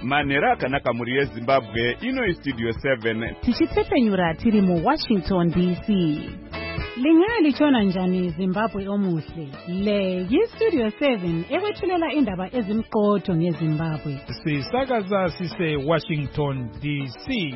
Manhero akanaka muri yeZimbabwe ino iStudio 7 tichitsepenyura tiri muWashington DC. Lingalitshona njani Zimbabwe omuhle? Le yiStudio 7 ekwethulela indaba ezimqotho ngeZimbabwe. Sisakaza sise Washington DC.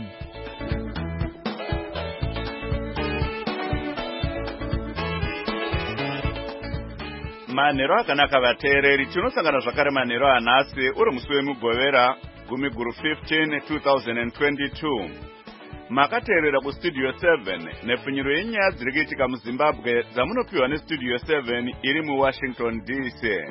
Manhero akanaka vateereri, tinosangana zvakare manhero anhasi uri musi wemugovera gumi guru 15 2022. Makateerera kuStudio 7 nepfunyiro yenyaya dziri kuitika muZimbabwe dzamunopiwa neStudio 7 iri muWashington DC.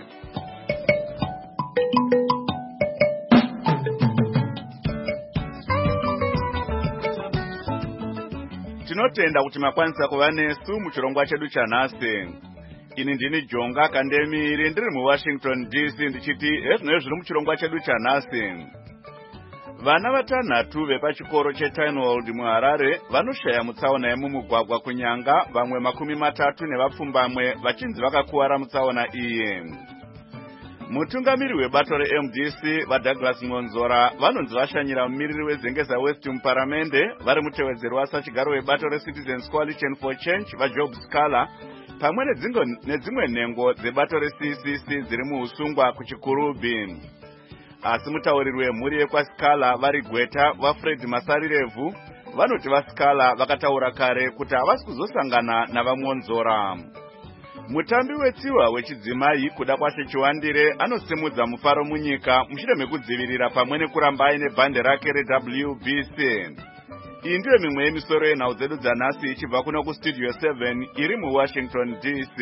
Tinotenda kuti makwanisa kuva nesu muchirongwa chedu chanhasi. Ini ndini Jonga Kandemiri ndiri muWashington DC ndichiti ezvinezvi zviri muchirongwa chedu chanhasi. Vana vatanhatu vepachikoro cheTynwald muHarare vanoshaya mutsaona yemumugwagwa kunyanga, vamwe 30 nevapfumbamwe vachinzi vakakuwara mutsaona iyi. Mutungamiri webato reMDC vaDouglas Ngonzora vanonzi vashanyira mumiriri weZengeza West muparamende vari mutevedzeri wasachigaro webato reCitizens Coalition for Change vaJob Scala pamwe nedzimwe nhengo dzebato reCCC dziri muusungwa kuchikurubhi. Asi mutauriri wemhuri yekwaScala vari Gweta vaFred Masarirevu vanoti vaScala vakataura kare kuti havasi kuzosangana navaMonzora. Mutambi wetsiwa wechidzimai kuda kwashe Chiwandire anosimudza mufaro munyika mushure mekudzivirira pamwe nekuramba aine bhande rake reWBC. Iyi ndiyo mimwe yemisoro yenhau dzedu dzanhasi ichibva kuno kuStudio 7 iri muWashington DC.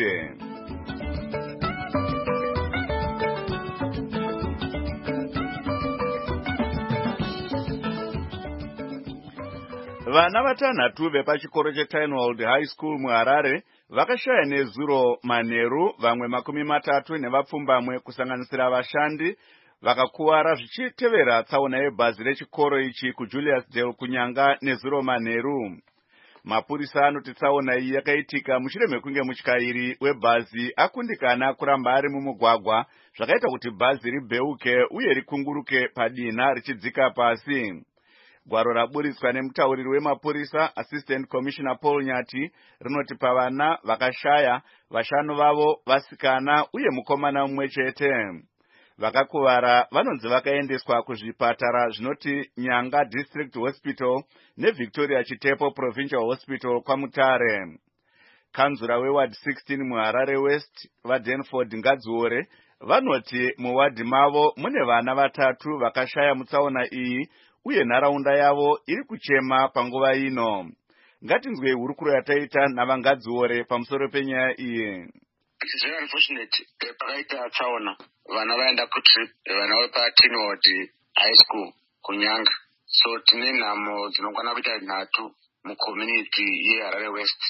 Vana vatanhatu vepachikoro cheTynwald High School muHarare vakashaya nezuro manheru, vamwe 30 nevapfumbamwe kusanganisira vashandi vakakuwara zvichitevera tsaona yebhazi rechikoro ichi kuJulius Dale kunyanga nezuro manheru. Mapurisa anoti tsaona iyi yakaitika mushure mekunge mutyairi webhazi akundikana kuramba ari mumugwagwa zvakaita kuti bhazi ribheuke uye rikunguruke padina richidzika pasi. Gwaro raburitswa nemutauriri wemapurisa Assistant Commissioner Paul Nyati rinoti pavana vakashaya, vashanu vavo vasikana uye mukomana mumwe chete. Vakakuvara vanonzi vakaendeswa kuzvipatara zvinoti Nyanga District Hospital neVictoria Chitepo Provincial Hospital kwaMutare. Kanzura weward 16 muHarare West vaDenford Ngadziore vanoti muwadhi mavo mune vana 3 vakashaya mutsaona iyi uye nharaunda yavo iri kuchema panguva ino. Ngatinzwe hurukuro yataita navangadziore pamusoro penyaya iyi. It is very unfortunate pakaita tsaona vana vaenda kutrip vana vepaTynwald High School kunyanga. So tine nhamo dzinokwana kuita 3 mucommunity yeHarare West,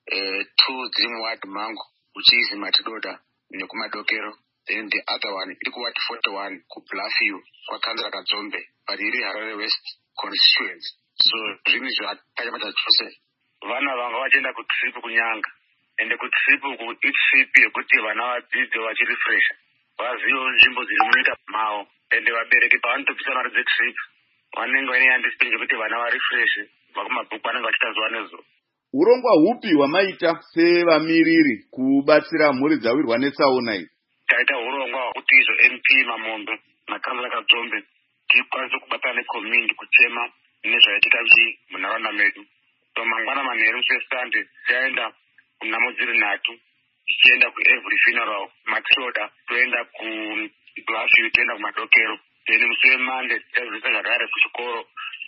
2 dziri muward mangu uchizi Matidoda nekumadokero, then the other one iri kuward 41 kuBluffview kwakanzira Kadzombe but iri Harare West constituency. So zvinhu zvakanyamata chose vana vanga vachienda kutrip kunyanga, ende kutrip uku itrip yekuti vana vadzidze vachirefresha vazivewo nzvimbo dziri munyika mavo, ende vabereki pavanotopisa mari dzetrip vanenge vaine understanding yekuti vana varefreshe vakumabhuku vanenge vachiita zuva nezuva. Urongwa hupi hwamaita sevamiriri kubatsira mhuri dzawirwa netsaona iyi? Taita urongwa hwekuti izvo MP Mamombe nakanzira Kadzombe tikwanise kubatana necommunity kuchema nezvaitika munharaunda medu. So mangwana manheru seSunday tichaenda kunhamo dziri 3 tichienda kuEvery Funeral Matilda, toenda kuBluffview, toenda kumadokero, then musi weMonday tichazivisa zvakare kuchikoro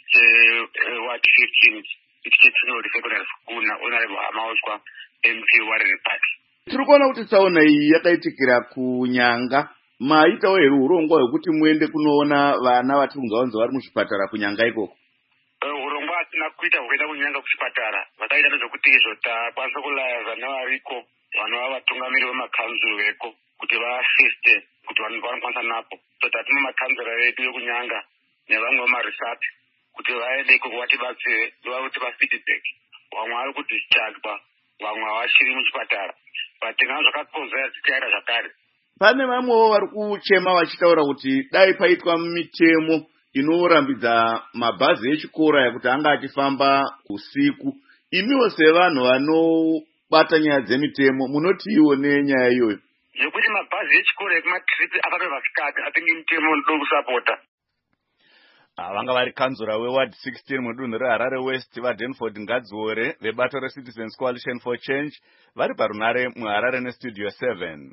cheward 15 ichicheTynwald Secondary School naHonorable Hamauswa MP Warire Park. Tiri kuona kuti tsaona iyi yakaitikira kunyanga. Maitawo here urongwa hwekuti muende kunoona vana vatiri kunzwa vari muzvipatara kunyanga ikoko? Urongwa hatina kuita hwekuenda kunyanga kuchipatara. Vakaita nezvekuti izvo takwanisa kulayazva nevariko vanova vatungamiri vemakanzuro veko kuti vaasiste kuti vanhu vanokwanisa napo. So tatina makanzura vedu yokunyanga nevamwe vemaresapi kuti vaende ikoko vatibatsire kuti vafeedback. Vamwe vari kudischargwa, vamwe havachiri muchipatara. But tingaa zvakakonzera tichaita zvakare. Pane vamwewo vari kuchema vachitaura kuti dai paitwa mitemo inorambidza mabhazi echikora ekuti anga achifamba usiku. Imiwo sevanhu vanobata nyaya dzemitemo munotiione nyaya iyoyo? Yekuti mabhazi echikora ekumatripi akatova sikati apinge mitemo inodo kusapota. Vanga vari kanzura weward 16 mudunhu reHarare West vaDenford Ngadziore vebato reCitizens Coalition for Change vari parunare muHarare nestudio 7.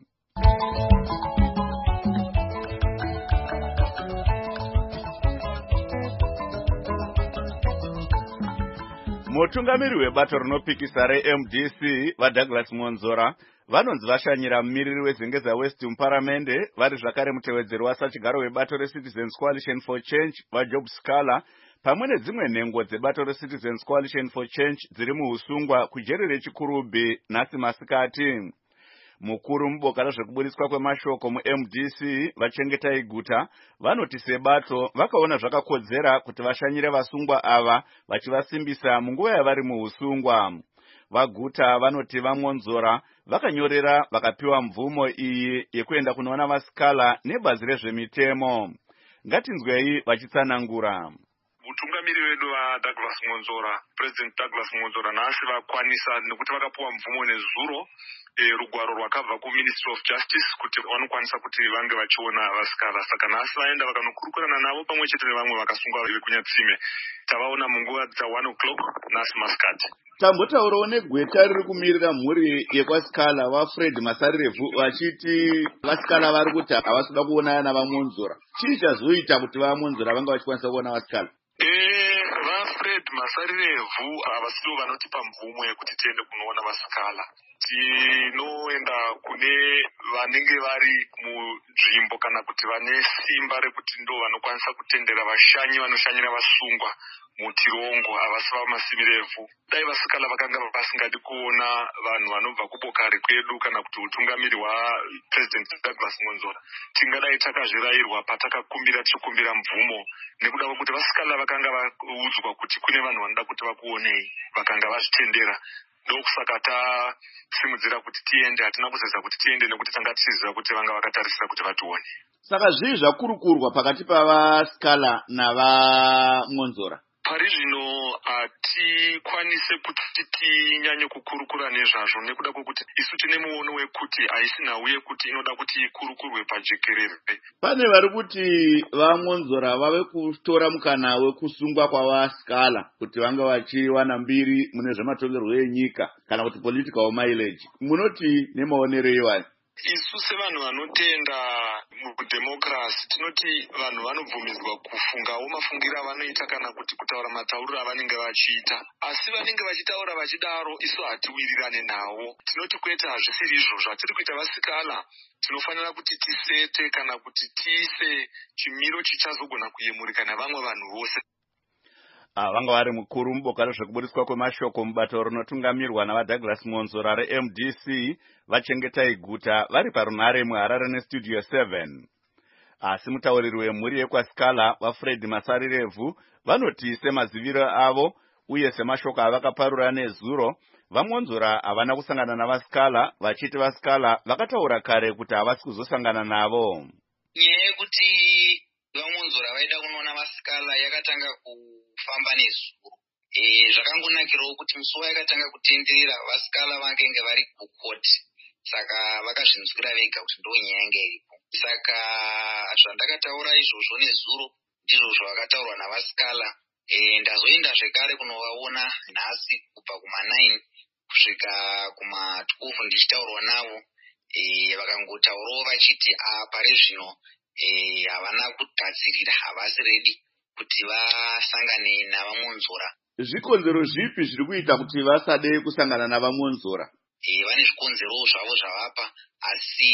Mutungamiri webato rinopikisa reMDC vaDouglas Monzora vanonzi vashanyira mumiriri weZengeza West muparamende vari zvakare mutevedzeri wasachigaro webato reCitizens Coalition for Change vaJob Scala pamwe nedzimwe nhengo dzebato reCitizens Coalition for Change dziri muusungwa kujeri reChikurubi nhasi masikati. Mukuru muboka rezvekuburitswa kwemashoko muMDC vachengetai guta vanoti sebato vakaona zvakakodzera kuti vashanyire vasungwa ava vachivasimbisa munguva yavari muusungwa. Vaguta vanoti vaMonzora vakanyorera vakapiwa mvumo iyi yekuenda kunoona vaScala nebazi rezvemitemo. Ngatinzwei vachitsanangura. Mutungamiri wedu vaDouglas Monzora, President Douglas Monzora nhasi vakwanisa nekuti vakapiwa mvumo nezuro rugwaro rwakabva kuMinistry of Justice kuti vanokwanisa kuti vange vachiona vaScala. Saka nhasi vaenda vakanokurukurana navo pamwe chete nevamwe vakasungwa vekuNyatsime. Tavaona munguva dza 1 o'clock nhasi masikati. Tambotaurawo negweta riri kumirira mhuri yekwaScala vaFred Masarirevu vachiti vaScala vari kuti havasida kuonana navaMonzora. Chii chazoita kuti vaMonzora vanga vachikwanisa kuona vaScala? VaFred Masarirevu havasiwo vanotipa mvumo yekuti tiende kunoona vaScala. Tinoenda kune vanenge vari munzvimbo kana kuti vane simba rekuti ndo vanokwanisa kutendera vashanyi vanoshanyira vasungwa mutirongo havasi vaMasarirevu. Dai vaScala vakanga vasingadi kuona vanhu vanobva kuboka rekwedu kana kuti utungamiri hwaPresident Douglas Monzora, tingadai takazvirayirwa patakakumbira tichikumbira mvumo nekuda kwekuti vaScala vakanga vaudzwa kuti kune vanhu vanoda kuti vakuonei vakanga vazvitendera. Ndokusaka tasimudzira kuti tiende, hatina kuzeza kuti tiende nekuti tanga tichiziva kuti vanga vakatarisira kuti vatione. Saka zvii zvakurukurwa pakati pavaScala navaMonzora? Pari zvino hatikwanise kuti tinyanye kukurukura nezvazvo nekuda kwekuti isu tine muono wekuti haisi nhau yekuti inoda kuti ikurukurwe pajekerere. Pane vari kuti vaMonzora vave kutora mukana wekusungwa kwavaScala kuti vanga vachiwana mbiri mune zvematongerwo enyika kana kuti political mileage. Munoti nemaonero iwani? Isu sevanhu vanotenda mudhemokirasi tinoti vanhu vanobvumidzwa kufungawo mafungiro avanoita kana kuti kutaura matauriro avanenge vachiita. Asi vanenge vachitaura vachidaro isu hatiwirirane navo. Tinoti kwete, hazvisiri izvo zvatiri kuita vaScala. Tinofanira kuti tisete kana kuti tiise chimiro chichazogona kuyemurika navamwe vanhu vose. Vanga vari mukuru muboka rezvekuburitswa kwemashoko mubato rinotungamirwa navaDouglas Monzora reMDC vachengetai guta vari parunare muHarare nestudio 7. Asi mutauriri wemhuri yekwaScala vaFred Masarirevu vanoti semaziviro avo uye semashoko avakaparura nezuro vaMonzora havana kusangana navaScala vachiti vaScala vakataura kare kuti havasi kuzosangana navo. Nyaya yekuti vaMonzora vaida kunoona vaScala yakatanga kufamba nezuro. Zvakangonakirawo kuti musi yakatanga kutenderera vaScala vakenge vari kukoti. Saka vakazvinzwira vega kuti ndo nyaya yanga iripo. Saka zvandakataura izvozvo nezuro ndizvo zvavakataurwa navaScala. Ndazoenda zvekare kunovaona nhasi kubva kuma9 kusvika kuma12 ndichitaurwa navo. Vakangotaurawo vachiti pari zvino havana kugadzirira, havasi redi kuti vasangane navaMonzora. Zvikonzero zvipi zviri kuita kuti vasade kusangana navaMonzora? Vane zvikonzero zvavo zvavapa, asi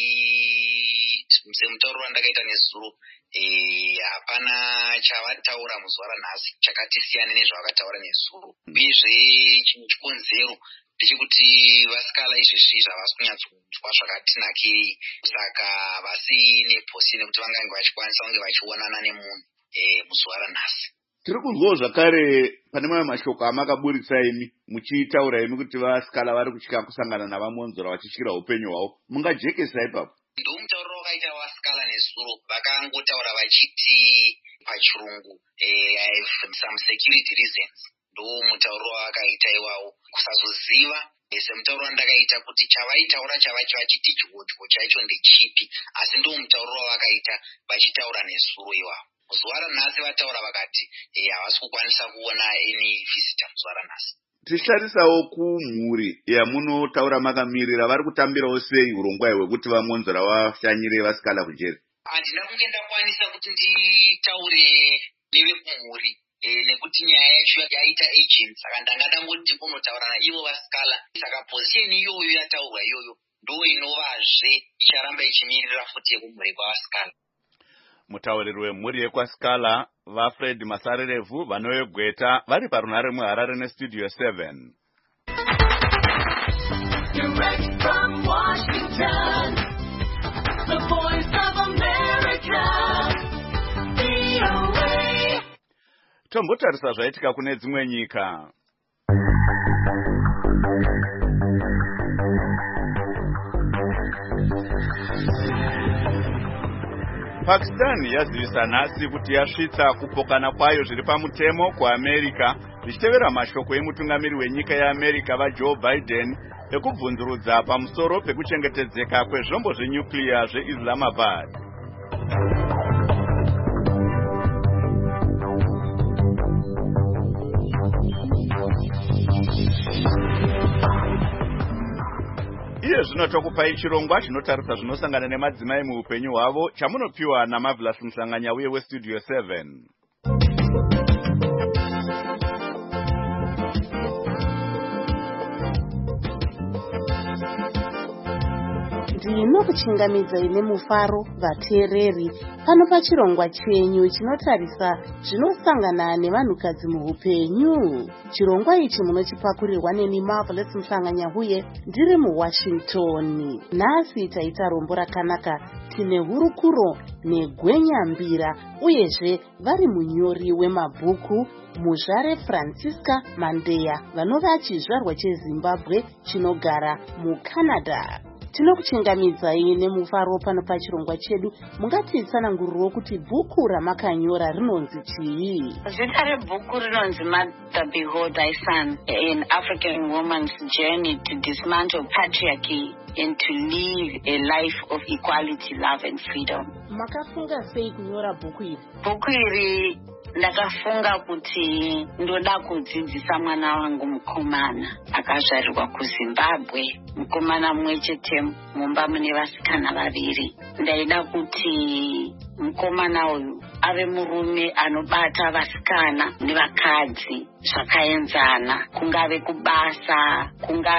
semutauro wandakaita nezuro hapana chavataura muzuva ranhasi chakati siyane nezvavakataura nezuro. Uyezve chimwe chikonzero ndechekuti vaScala izvezvi zvavasi kunyatsonzwa zvakati nakei, saka vasi neposi nekuti vangange vachikwanisa kunge vachionana nemunhu muzuva ranhasi. Tiri kunzwawo zvakare pane mamwe mashoko amakaburitsa imi muchitaura imi kuti vaScala vari kutya kusangana navaMonzora vachityira upenyu hwavo. Mungajekesa ipapo? Ndomutauriro wakaita vaScala nezuro, vakangotaura vachiti pachirungu some security reasons ndo mutauro wakaita iwawo kusazoziva semutauro wandakaita kuti chavaitaura vachiti chigodyo chaicho ndechipi asi ndo mutauro wavakaita vachitaura nezuro iwavo. Zuva ranhasi vataura vakati havasi kukwanisa kuona any visitor zuva ranhasi. Tichitarisawo kumhuri yamunotaura makamirira vari kutambirawo sei urongwa hwekuti vamonzora vashanyire vasikala kujeri? Handina kunge ndakwanisa kuti nditaure nevekumhuri nekuti nyaya yacho yaita agent saka ndangangoti kunotaura naivo vasikala saka position iyoyo yataurwa iyoyo ndo inovazve icharamba ichimirira futi yekumhuri kwavasikala. Mutauriri wemhuri yekwasikala vaFred Masarirevu vanoyegweta vari parunhare muHarare nestudio 7. Direct from Washington, the voice of America, VOA. Tombotarisa zvaitika kune dzimwe nyika. Pakistan yazivisa nhasi kuti yasvitsa kupokana kwayo zviri pamutemo kuAmerica zvichitevera mashoko emutungamiri wenyika yeAmerica vaJoe Biden ekubvunzurudza pamusoro pekuchengetedzeka kwezvombo zvenyukliya zveIslamabad. Iye zvino tokupai chirongwa chinotarisa zvinosangana nemadzimai muupenyu hwavo chamunopiwa naMarvelous Musanganya uye westudio 7. Ndinokuchingamidzai nemufaro vateereri pano pachirongwa chenyu chinotarisa zvinosangana nevanhukadzi muupenyu. Chirongwa ichi munochipakurirwa neni Marvelous Musanganya uye ndiri muWashington. Nhasi taita rombo rakanaka, tine hurukuro negwenyambira uyezve vari munyori wemabhuku Muzvare Francisca Mandeya vanova chizvarwa cheZimbabwe chinogara muCanada. Tinokuchingamidzai nemufaro pano pachirongwa chedu. Mungatitsanangurirewo kuti bhuku ramakanyora rinonzi chii? Zita rebhuku rinonzi Mother Behold Thy Son, an African woman's journey to dismantle patriarchy and to live a life of equality, love and freedom. Makafunga sei kunyora bhuku iri? Bhuku iri ndakafunga kuti ndoda kudzidzisa mwana wangu mukomana akazvarirwa kuZimbabwe, mukomana mumwe chete mumba mune vasikana vaviri. Ndaida kuti mukomana uyu ave murume anobata vasikana nevakadzi zvakaenzana, kungave kubasa,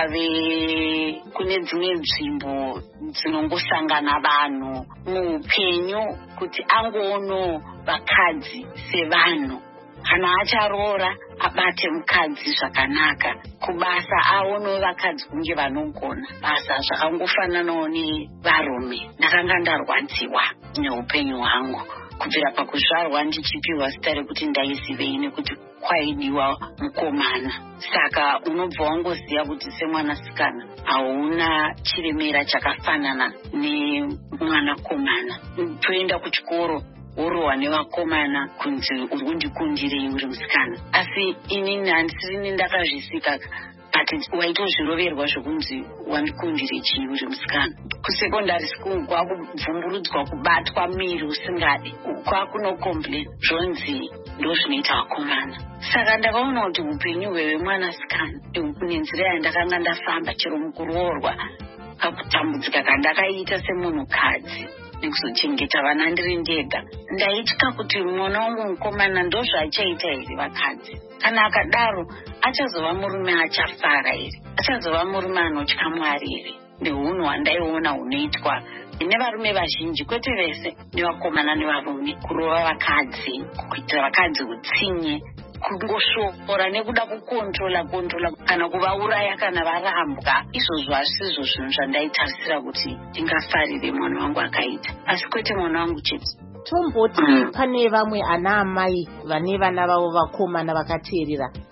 kungave kune dzimwe nzvimbo dzinongosangana vanhu muupenyu, kuti angoono vakadzi sevanhu. Kana acharoora abate mukadzi zvakanaka, kubasa aonewo vakadzi kunge vanogona basa zvakangofananawo nevarume. Ndakanga ndarwadziwa neupenyu hwangu kubvira pakuzvarwa ndichipiwa zita rekuti ndaizivei nekuti kwaidiwa mukomana. Saka unobva wangoziva kuti semwanasikana hauna chiremera chakafanana nemwanakomana. Toenda kuchikoro worohwa nevakomana kunzi uri kundikundirei uri musikana, asi inini handisini ndakazvisika but waitozviroverwa zvokunzi wandikundire chii uri musikana. Kusekondari school kwakubvumburudzwa kubatwa miri usingadi, kwakunokomplain zvonzi ndo zvinoita vakomana. Saka ndakaona kuti upenyu hwevemwanasikana nenzira yandakanga ndafamba chero mukuroorwa kakutambudzika kandakaita semunhukadzi nekuzochengeta vana ndiri ndega, ndaitya kuti mwana wangu mukomana ndo zvaachaita here vakadzi. Kana akadaro achazova murume achafara here, achazova murume anotya Mwari here. Ndihunhu hwandaiona hunoitwa nevarume vazhinji, kwete vese, nevakomana nevarume, kurova vakadzi, kuitira vakadzi utsinye, kungosvora nekuda kukontrola kana kuvauraya kana varambwa. Izvozvo hazvisizvo zvinhu zvandaitarisira kuti ndingafarire mwana wangu akaita, asi kwete mwana wangu chete. Tomboti pane vamwe ana amai vane vana vavo vakomana vakateerera,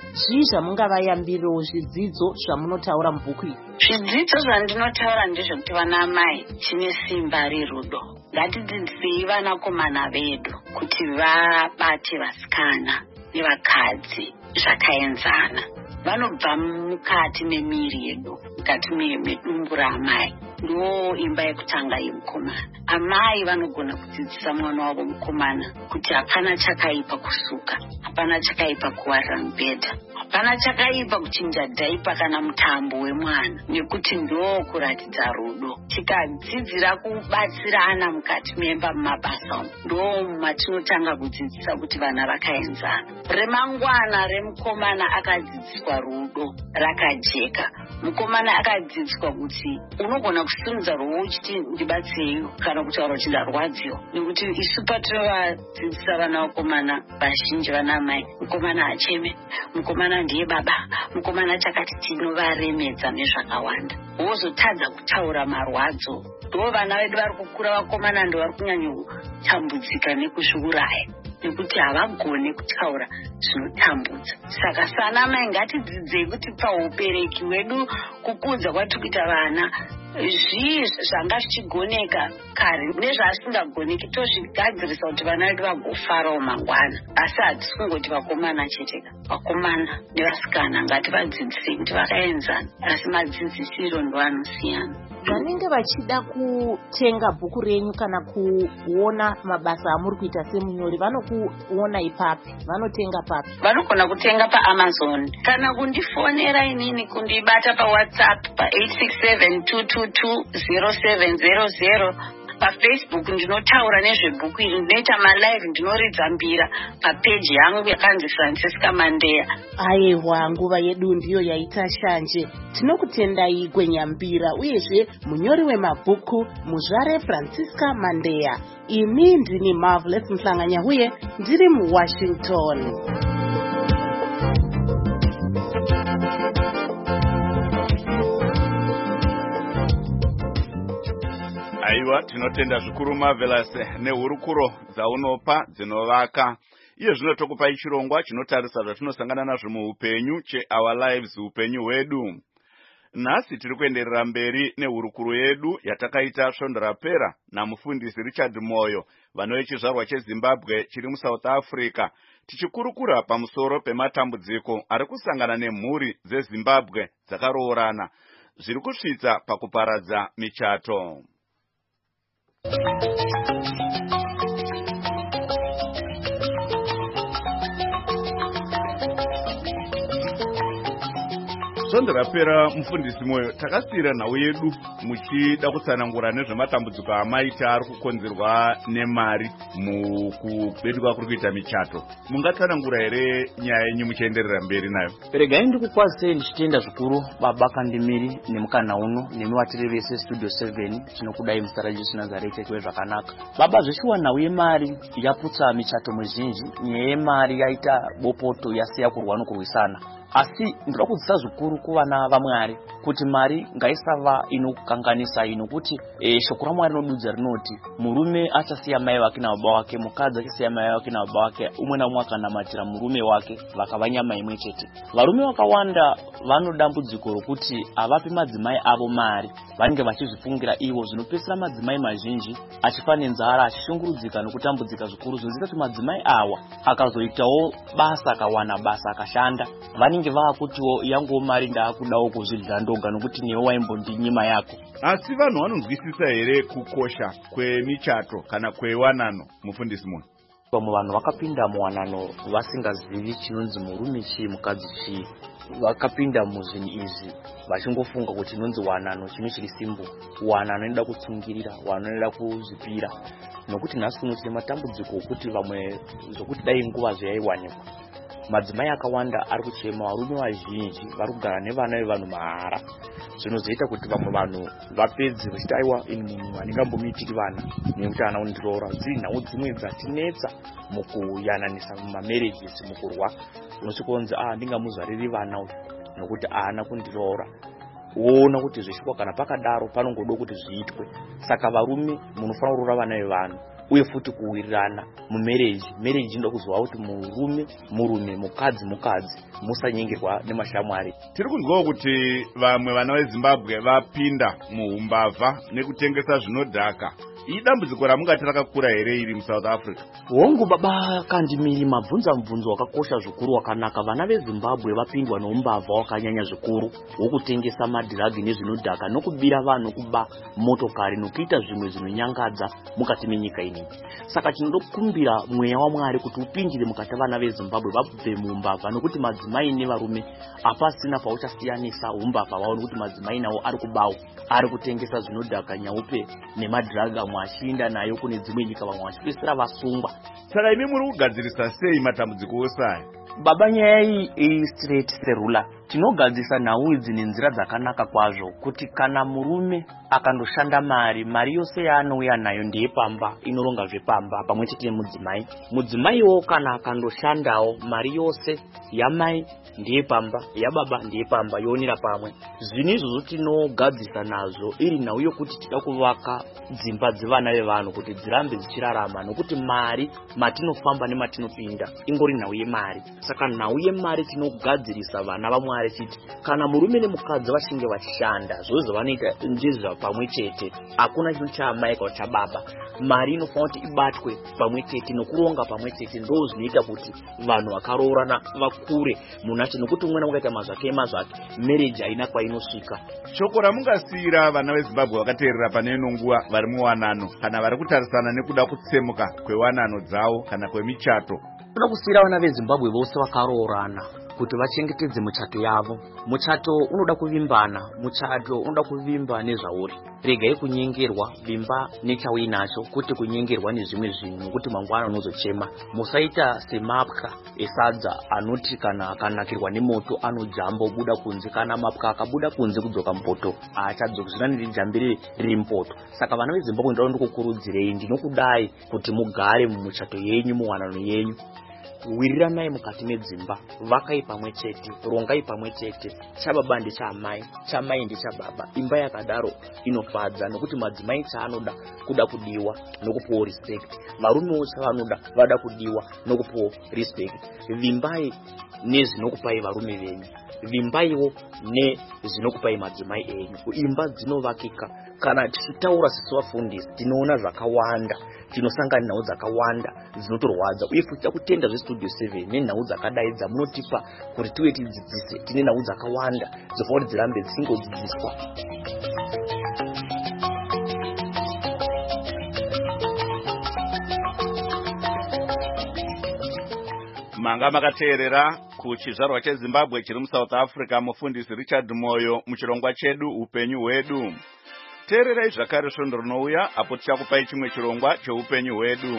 zvii zvamungavayambiriwo zvidzidzo zvamunotaura mubhuku iri? Zvidzidzo zvandinotaura ndezvekuti vana mai tine simba rerudo. Ngatidzidzisei vanakomana vedu kuti vabate vasikana nevakadzi zvakaenzana. Vanobva mukati memiri yedu, mukati medumbu raamai. Ndo imba yekutanga yemukomana. Amai vanogona kudzidzisa mwana wavo mukomana kuti hapana chakaipa kusuka, hapana chakaipa kuwarira mubhedha, hapana chakaipa kuchinja dhaipa kana mutambo wemwana, nekuti ndo kuratidza rudo. Tikadzidzira kubatsirana mukati memba mumabasa umu, ndo matinotanga kudzidzisa kuti vana vakaenzana. Remangwana remukomana akadzidziswa rudo rakajeka. Mukomana akadzidziswa kuti unogona kusimudza ruoko uchiti ndibatsirei kana kutaura kuti ndarwadziwa. Nekuti isu patinovadzidzisa vana vakomana vazhinji vana mai, mukomana hacheme, mukomana ndiye baba, mukomana chakati, tinovaremedza nezvakawanda. Wozotadza kutaura marwadzo. Ndo vana vedu vari kukura vakomana ndo vari kunyanya kutambudzika nekuzviuraya, nekuti havagone kutaura zvinotambudza. Saka sana mai ngatidzidzei kuti paubereki hwedu kukudza kwatiri kuita vana, zvii zvanga zvichigoneka kare nezvaasingagoneki tozvigadzirisa kuti vana vedu vagofarawo mangwana. Asi hatisi kungoti vakomana cheteka, vakomana nevasikana ngativadzidzisei kuti vakaenzana, asi madzidzisiro ndo anosiyana. Vanenge vachida kutenga bhuku renyu kana kuona mabasa amuri kuita semunyori vanokuona ipapi, vanotenga papi? Vanogona kutenga paAmazon kana kundifonera inini kundibata paWhatsApp pa867220700. PaFacebook ndinotaura nezvebhuku iri, ndinoita malive, ndinoridza mbira papeji yangu yakanzi Francisca Mandeya. Aiwa, nguva yedu ndiyo yaita shanje. Tinokutendai Gwenyambira uyezve munyori wemabhuku muzvare Francisca Mandeya. Ini ndini Marvelous Mhlanganyahuye, ndiri muWashington. Aiwa, tinotenda zvikuru Marvelous nehurukuro dzaunopa dzinovaka. Iye zvino tokupai chirongwa chinotarisa zvatinosangana nazvo muupenyu cheOur Lives, upenyu hwedu. Nhasi tiri kuenderera mberi nehurukuro yedu yatakaita svondo rapera namufundisi Richard Moyo, vano vechizvarwa cheZimbabwe chiri muSouth Africa, tichikurukura pamusoro pematambudziko ari kusangana nemhuri dzeZimbabwe dzakaroorana zviri kusvitsa pakuparadza michato. Svondo rapera mufundisi Moyo, takasira nhau yedu muchida kutsanangura nezvematambudziko amaita ari kukonzerwa nemari mukubeduka kuri kuita michato. Mungatsanangura here nyaya yenyu muchienderera mberi nayo? Regai ndikukwazisei ndichitenda zvikuru baba Kandimiri nemukana uno nemi vatiri vese Studio 7 tinokudai muzita raJesu Nazareti kuve zvakanaka. Baba, zveshuwa nhau yemari yaputsa michato mizhinji, nyaya yemari yaita bopoto yasiya kurwa nokurwisana. Asi ndoda kudzisa zvikuru kuvana vaMwari kuti mari ngaisava inokanganisa inokuti shoko raMwari rinodudza rinoti murume achasiya mai wake nababa wake, mukadzi achasiya mai wake nababa wake, umwe naumwe akanamatira murume wake, vakava nyama imwe chete. Varume vakawanda vanodambudziko rokuti avapi madzimai avo mari, vanenge vachizvifungira ivo, zvinopesera madzimai mazhinji achifa nenzara, achishungurudzika nokutambudzika zvikuru, zvinoita kuti madzimai awa akazoitawo basa, akawana basa, akashanda, vanenge vaakutiwo yangu mari ndaakudawo kuzvidya ndoga nokuti newe waimbondinyima yako. Asi vanhu vanonzwisisa here kukosha kwemichato kana kwewanano, mufundisi Moyo? Vamwe vanhu vakapinda muwanano vasingazivi chinonzi murume chii mukadzi chii. Vakapinda muzvinhu izvi vachingofunga kuti chinonzi wanano chino chiri simbo, wanano inoda kutsungirira, wanano inoda kuzvipira, nokuti nhasi kuno tine matambudziko okuti vamwe zvokuti dai nguva zvayaiwanikwa. Madzimai akawanda ari kuchema, varume vazhinji vari kugara nevana vevanhu mahara, zvinozoita kuti vamwe vanhu vapedze vachiti aiwa ini munhu handingambomuitiri vana nekuti ana undiroora. Dziri nhau dzimwe dzatinetsa mukuyananisa mumamarriages, mukurwa, unosvika kunzi handingamuzvariri vana uyu nokuti haana kundiroora. Woona kuti zveshuwa kana pakadaro panongoda kuti zviitwe. Saka varume munofanira kuroora vana vevanhu, uye futi kuwirirana mumarriage inoda kuziva kuti murume mukadzi musanyengerwa nemashamwari. Tiri kunzwawo kuti vamwe vana veZimbabwe vapinda muumbavha nekutengesa zvinodhaka. Idambudziko ramungati rakakura here iri muSouth Africa? Hongu baba Kandimiri, mabvunzo wakakosha zvikuru wakanaka. Vana veZimbabwe vapindwa noumbavha wakanyanya zvikuru wokutengesa madhiragi nezvinodhaka nokubira vanhu kuba motokari nokuita zvimwe zvinonyangadza mukati menyika ino. Saka tinokumbira mweya waMwari kuti upindire mukati vana veZimbabwe vabve muumbavha, nokuti madzimai nevarume apasina pauchasiyanisa umbavha wavo, nokuti madzimai nawo ari kubawo ari kutengesa zvinodhaka nyaupe nemadhiragi mwashinda nayo kune dzimwe nyika vamwe vachipesera vasungwa. Saka imi muri kugadzirisa sei matambudziko osaya? Baba, nyaya iyi straight serula. Tinogadzisa nhau idzi nenzira dzakanaka kwazvo, kuti kana murume akandoshanda mari yose yaanouya nayo ndeyepamba, inoronga zvepamba pamwe chete mudzimaiwo kana akandoshandawo mari yose yamai ndeyepamba, yababa ndeyepamba, yoonera pamwe. Zvinhu izvozvo tinogadzisa nazvo iri nhau yokuti tida kuvaka dzimba dzevana vevanhu kuti dzirambe dzichirarama, nokuti mari matinofamba nematinopinda ingori nhau yemari. Saka nhau yemari tinogadzirisa vana vaMwari chiti kana murume nemukadzi vachinge vachishanda zvose vanoita ndizvo pamwe chete, hakuna chinhu chamai kana chababa. Mari inofanira kuti ibatwe pamwe chete nokuronga pamwe chete, ndo zvinoita kuti vanhu vakaroorana vakure munacho, nokuti umwe namwe mazvake marriage haina kwainosvika. Shoko ramungasiyira vana veZimbabwe vakateerera pane ino nguva vari muwanano kana vari kutarisana nekuda kutsemuka kwewanano dzavo kana kwemichato? Toda kusiyira vana veZimbabwe vose vakaroorana kuti vachengetedze muchato yavo. Muchato unoda kuvimbana, muchato unoda kuvimba nezvauri. Regai kunyengerwa, vimba nechauinacho, kuti kunyengerwa nezvimwe zvinhu kuti mangwana unozochema. Musaita semapwa esadza anoti kana akanakirwa nemoto anojamba obuda kunze, kana mapwa akabuda kunze kudzoka mupoto achadzokera nejambire riri mupoto. Saka vana veZimbabwe ndinokukurudzirei, ndinokudai kuti mugare mumuchato yenyu, muwanano yenyu. Wiriranai mukati medzimba, vakai pamwe chete, rongai pamwe chete, chababa ndechamai, chamai ndechababa. Imba yakadaro inofadza, nokuti madzimai chaanoda kuda kudiwa nokupuwa respect, varume vose vanoda vada kudiwa nokupuwa respect. Vimbai nezvinokupai varume venyu, vimbaiwo nezvinokupai madzimai enyu. Imba dzinovakika. Kana tichitaura sisi vafundisi tinoona zvakawanda, tinosangana nhau dzakawanda dzinotorwadza, uye futi kutenda zvestudio 7 nenhau dzakadai dzamunotipa kuti tiwe tidzidzise. Tine nhau dzakawanda dzofanira kuti dzirambe dzisingodzidziswa. Manga makateerera kuchizvarwa cheZimbabwe chiri muSouth Africa, mufundisi Richard Moyo muchirongwa chedu upenyu hwedu. Teererai zvakare svondo rinouya apo tichakupai chimwe chirongwa cheupenyu hwedu.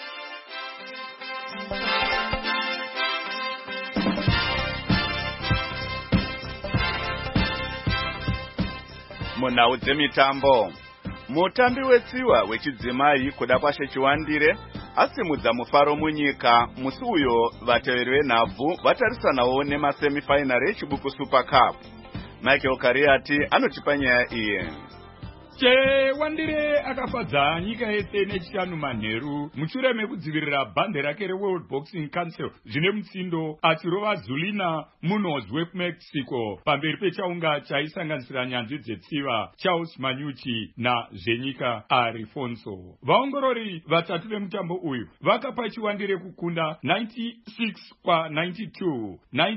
Munhau dzemitambo, mutambi wetsiwa wechidzimai kuda kwashe Chiwandire asimudza mufaro munyika. Musi uyo vateveri venhabvu vatarisanawo nemasemifinari echibuku Super Cup. Michael Kariati anotipa nyaya iyi. Chiwandire akafadza nyika yese nechishanu manheru mushure mekudzivirira bhande rake reWorld Boxing Council zvine mutsindo, achirova Zulina Munoz weMexico pamberi pechaunga chaisanganisira nyanzvi dzetsiva Charles Manyuchi nazvenyika Alfonso. Vaongorori vatatu vemutambo uyu vakapa Chiwandire kukunda 96-92,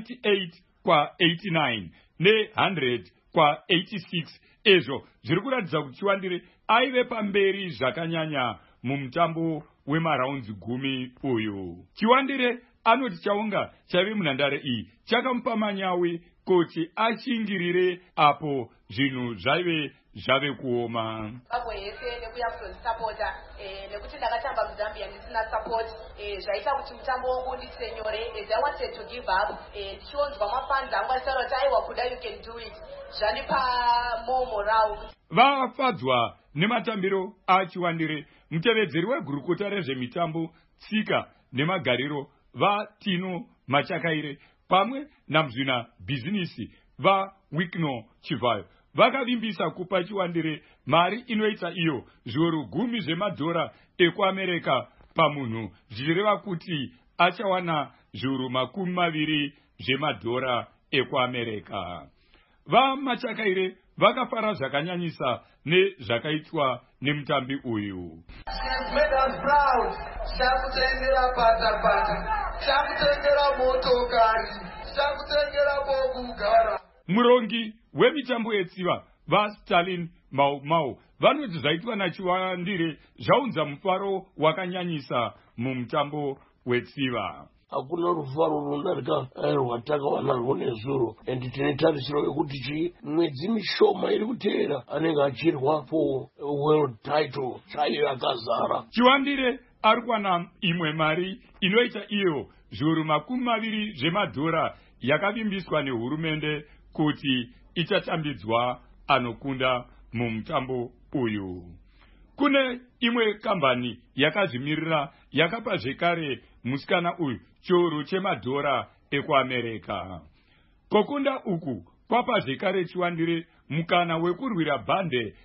98-89 ne100-86. Ezvo zviri kuratidza kuti Chiwandire aive pamberi zvakanyanya mumutambo wemaraunds 10 uyu. Chiwandire anoti chaunga chaive munhandare iyi chakamupa manyawi kuti ashingirire apo zvinhu zvave kuoma. Zimbabwe yese nekuya kutondisapota nekuti ndakatamba muZambia ndisina support zvaita kuti mutambo wangu ndisire nyore. I wanted to give up ndichionzwa mafans angu achitaura kuti aiwa kuda you can do it, zvandipa more morale. Vafadzwa nematambiro aChiwandire. Mutevedzeri wegurukota rezvemitambo, tsika nemagariro vaTino Machakaire pamwe namuzvina bhizinisi vaWikno Chivayo vakavimbisa kupa Chiwandire mari inoita iyo zviuru 10 zvemadhora ekuAmerika pamunhu, zvichireva kuti achawana zviuru 20 zvemadhora ekuAmerika. VaMachakaire vakafara zvakanyanyisa nezvakaitwa nemutambi uyu. Shakutengera pata, shakutengera motokari, shakutengera pokugara. Murongi wemitambo yetsiva vaStalin Mau vanoti zvaitwa naChiwandire zvaunza mufaro wakanyanyisa mumutambo wetsiva. Hakuna rufaro runodarika rwatakawana rwunezuro, and tine tarisiro yekuti mwedzi mishoma iri kuteera anenge achirwa for world title chaiyo yakazara. Chiwandire ari kuwana imwe mari inoita iyo zviuru 20 zvemadhora yakavimbiswa nehurumende kuti ichatambidzwa anokunda mumutambo uyu. Kune imwe kambani yakazvimirira yakapa zvekare musikana uyu chiuru chemadhora ekuAmerika. Kokunda uku kwapa zvekare Chiwandire mukana wekurwira bhande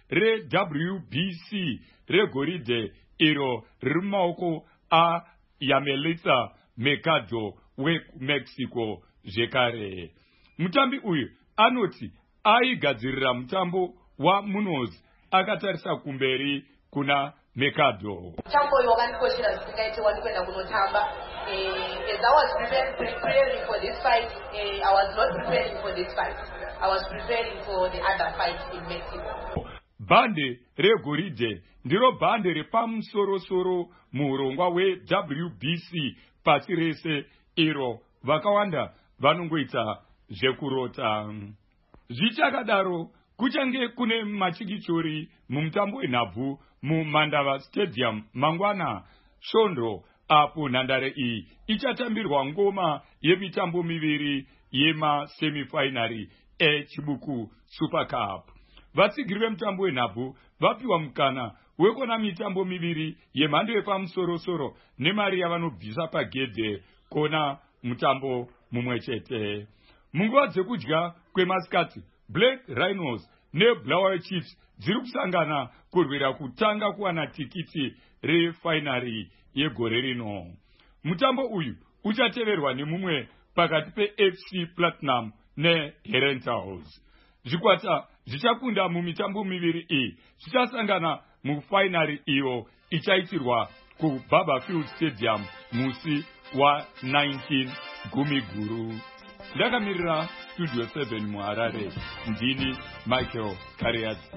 reWBC regoridhe iro riri mumaoko aYamelitsa Mercado weMexico zvekare. Mutambi uyu anoti aigadzirira mutambo waMunoz akatarisa kumberi kuna Mercado. Mutambo uyu wakandikoshera zvisingaite wandikuenda kunotamba. As I was preparing for this fight, I was not preparing for this fight. I was preparing for the other fight in Mexico. Bhande regoridhe ndiro bhande repamusoro muurongwa weWBC pasi rese iro vakawanda vanongoita zvekurota. Zvichakadaro kuchange kune machikichori mumutambo wenhabvu muMandava Stadium mangwana svondo, apo nhandare iyi ichatambirwa ngoma yemitambo miviri yemasemifinari eChibuku Super Cup. Vatsigiri vemutambo wenhabvu vapiwa mukana wekuona mitambo miviri yemhando yepamusoro nemari yavanobvisa pagedhe kuona mutambo mumwe chete. Munguva dzekudya kwemasikati, Black Rhinos neBlaue Chiefs dziri kusangana kurwira kutanga kuwana tikiti refinari yegore rino. Mutambo uyu uchateverwa nemumwe pakati peFC Platinum neHerentals. Zvikwata zvichakunda mumitambo miviri iyi zvichasangana mufinari iyo ichaitirwa kuBarberfield Stadium musi wa19 Gumiguru. Ndakamirira Studio 7 muHarare, ndini Michael Kariadzi.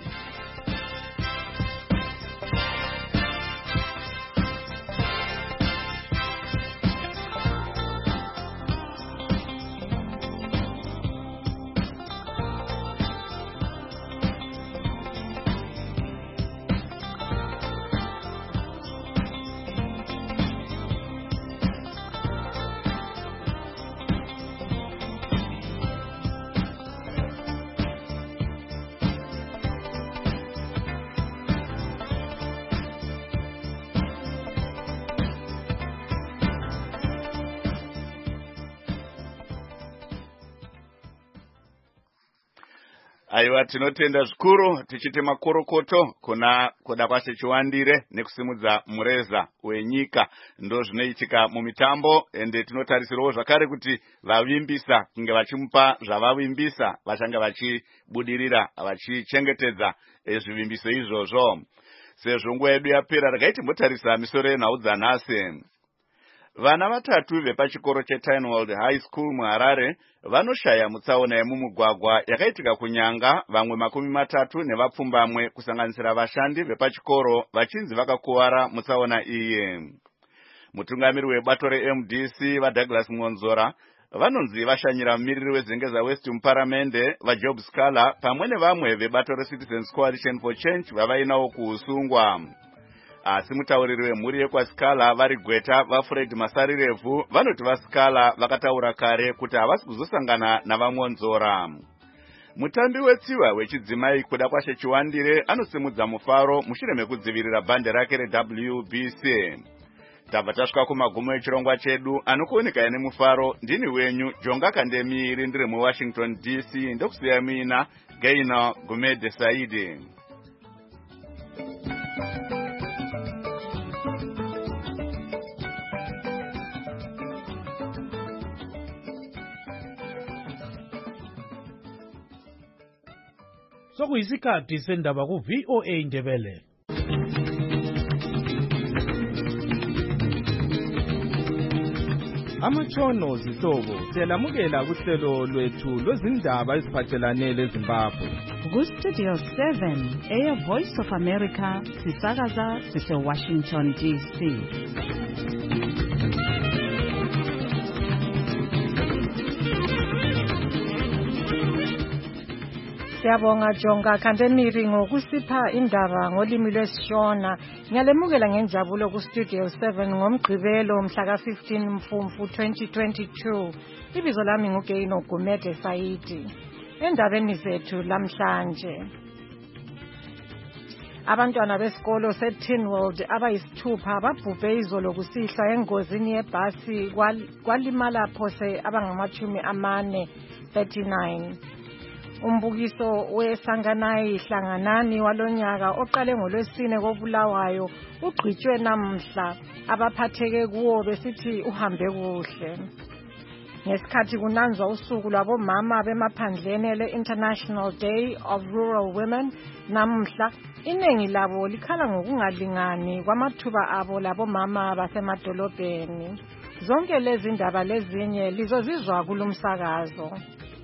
Aiwa, tinotenda zvikuru tichite makorokoto kuna kuda kwase Chiwandire nekusimudza mureza wenyika. Ndo zvinoitika mumitambo, ende tinotarisirawo zvakare kuti vavimbisa kunge vachimupa zvavavimbisa vachanga vachibudirira vachichengetedza zvivimbiso izvozvo. Sezvo nguva yedu yapera, regai timbotarisa misoro yenhau dzanhasi. Vana vatatu vepachikoro cheTynewold High School muHarare vanoshaya mutsaona yemumugwagwa yakaitika kunyanga, vamwe 30 nevapfumbamwe kusanganisira vashandi vepachikoro vachinzi vakakuwara mutsaona iyi. Mutungamiri webato reMDC vaDouglas Mwonzora vanonzi vashanyira mumiriri weZengeza West muparamende vaJob Scala pamwe nevamwe vebato reCitizens Coalition for Change vavainawo kuusungwa. Asi mutauriri wemhuri yekwaScala vari Gweta vaFred Masarirevhu vanoti vaScala vakataura kare kuti havasi kuzosangana navaMwonzora. Mutambi wetsiva wechidzimai kuda kwashe Chiwandire anosimudza mufaro mushure mekudzivirira bhande rake reWBC. tabva tasvika kumagumo echirongwa chedu. Anokuoneka nemufaro ndini wenyu Jonga Kandemiri, ndiri muWashington DC. Ndokusiya mina Gaina Gumede Saidi. Sokuyisikhathi sendaba ku VOA Ndebele. Amatshono zihlobo siyalamukela kuhlelo lwethu lwezindaba eziphathelane leZimbabwe. Ku-Studio 7 Air Voice of America sisakaza sise-Washington DC. Siyabonga Jonga Kandemiri ngokusipha indaba ngolimi lwesiShona. Ngiyalemukela ngenjabulo ku-Studio 7 ngomgqibelo mhla ka-15 Mfumfu 2022. Ibizo lami nguGaino Gumede Saidi. Endabeni zethu lamhlanje, abantwana besikolo seTinworld abayisithupha babhubhe izolo kusihlwa engozini yebhasi kwalimala phose abangama-40, 39. Umbukiso weSanganayi Hlanganani walonyaka oqale ngolwesine koBulawayo ugqitshwe namhla. Abaphatheke kuwo besithi uhambe kuhle. Ngesikhathi kunanzwa usuku lwabomama bemaphandleni le-International Day of Rural Women namhla, iningi labo likhala ngokungalingani kwamathuba abo labomama basemadolobheni. Zonke lezi ndaba lezinye lizozizwa kulumsakazo.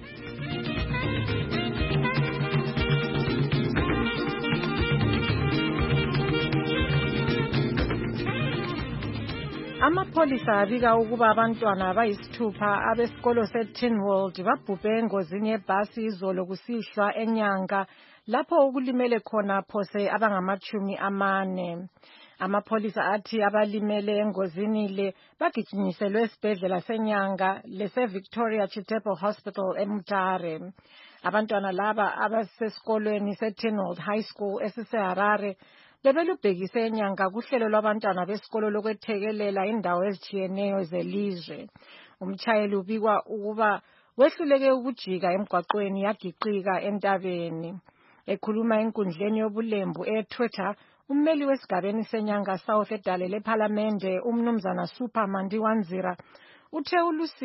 Amapholisa abika ukuba abantwana bayisithupha abesikolo seTinworld babhubhe engozini yebhasi izolo kusihlwa eNyanga lapho ukulimele khona phose abangama-40. Amapholisa athi abalimele engozini le bagijinyiselwe esibhedlela seNyanga lese-Victoria Chitepo Hospital eMutare. Abantwana laba abasesikolweni seTinworld High School esiseHarare bebelubhekise eNyanga kuhlelo lwabantwana besikolo lokwethekelela indawo ezitshiyeneyo zelizwe. Umtshayeli ubikwa ukuba wehluleke ukujika emgwaqweni yagiqika entabeni. Ekhuluma enkundleni yobulembu eTwitter, ummeli wesigabeni seNyanga South edale lephalamende umnumzana Super Mandiwanzira uthe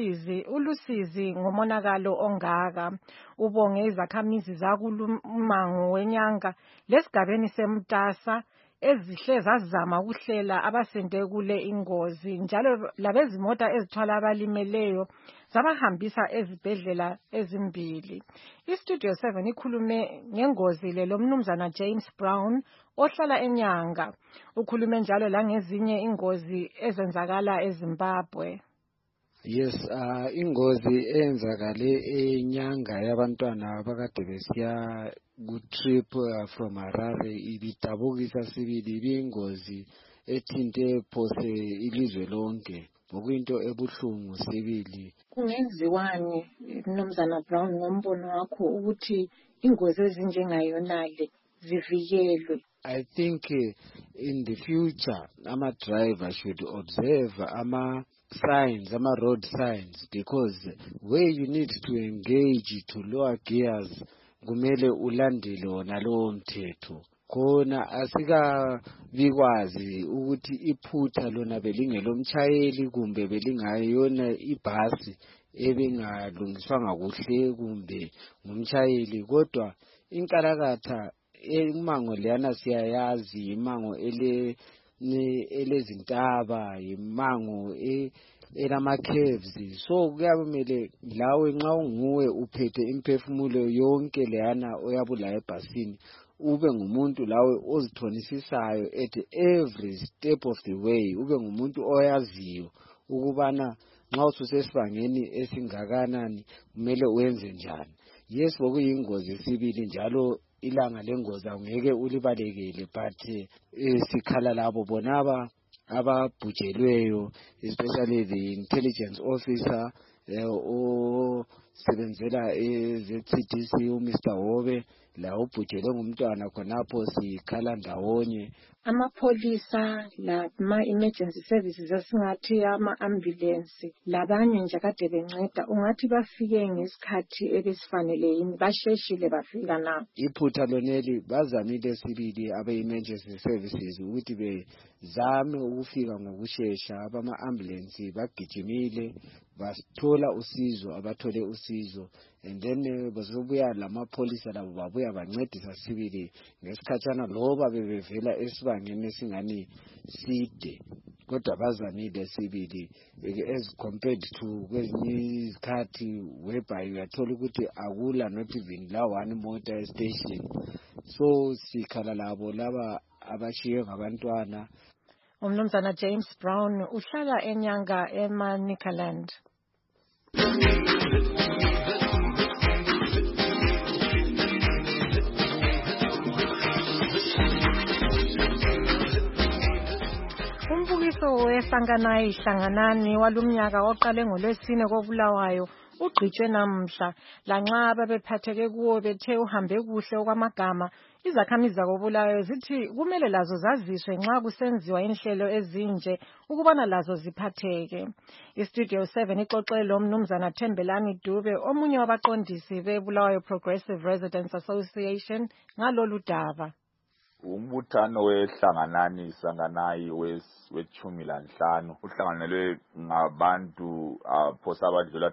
ulusizi ngomonakalo ongaka. Ubonge izakhamizi zakulumango weNyanga lesigabeni seMtasa ezihle zazama ukuhlela abasende kule ingozi, njalo labezimota ezithwala abalimeleyo zabahambisa ezibhedlela ezimbili. iStudio 7 ikhulume ngengozi le lomnumzana James Brown ohlala eNyanga. Ukhulume njalo langezinye ingozi ezenzakala eZimbabwe. Yes, ingozi eyenzakale eNyanga yabantwana abakade besiya ku-trip from Harare ibidabukisa sibili. Ibingozi ethinte phose ilizwe lonke ngokuyinto ebuhlungu sibili. Kungenziwani Mnumzana Brown ngombono wakho ukuthi ingozi ezinjengayonale zivikelwe? I think in the future ama-driver should observe signs, road signs, because where you need to engage to lower gears kumele ulandele wona lowo mthetho. Khona asikabikwazi ukuthi iphutha lona belingelomtshayeli kumbe belingayona ibhasi ebingalungiswanga kuhle kumbe ngumtshayeli, kodwa inkalakatha imango leyana siyayazi, imango elezintaba, imango elama-caves. So kuyamele lawe nxa unguwe uphethe imphefumulo yonke leyana oyabula ebhasini ube ngumuntu lawe ozithonisisisayo at every step of the way, ube ngumuntu oyaziyo ukubana nxa ususesibangeni esingakanani kumele wenze njani. Yes, bokuyingozi sibili njalo ilanga lengozi angeke ulibalekele, but sikhala labo bonaba ababhujelweyo, especially the intelligence officer osebenzela eZCDC uMr. Hobe la ubhujele ngumntwana khonapho sikhala ndawonye. Amapholisa lama-emergency services esingathi ama-ambulance labanye nje kade benceda ungathi bafike ngesikhathi ebesifanele yini basheshile bafika na? Iphutha loneli bazamile sibili abe-emergency services ukuthi bezame ukufika ngokushesha. Abama-ambulance bagijimile bathola usizo, abathole usizo, and then bazobuya lamapholisa labo babuya bancedisa sibili ngesikhatshana loba bebevela esibangeni esingani side, kodwa bazamile sibili as compared to kwezinye izikhathi whereby uyathola ukuthi akula not even la one motor station. So sikhala labo laba abashiye ngabantwana. Umnumzana James Brown uhlala eNyanga eManicaland. Umbukiso weSanganayi walumnyaka oqale ngoLwesine koBulawayo ugqitshwe namhla lanxa babephatheke kuwo bethe uhambe kuhle okwamagama. Izakhamizi zakoBulawayo zithi kumele lazo zaziswe nxa kusenziwa inhlelo ezinje ukubana lazo ziphatheke. iStudio 7 ixoxe lo Mnumzana Thembelani Dube omunye wabaqondisi beBulawayo Progressive Residents Association ngalolu daba. Umbuthano wehlanganani Sanganayi wechumi lanhlanu uhlanganelwe ngabantu phosa abadlula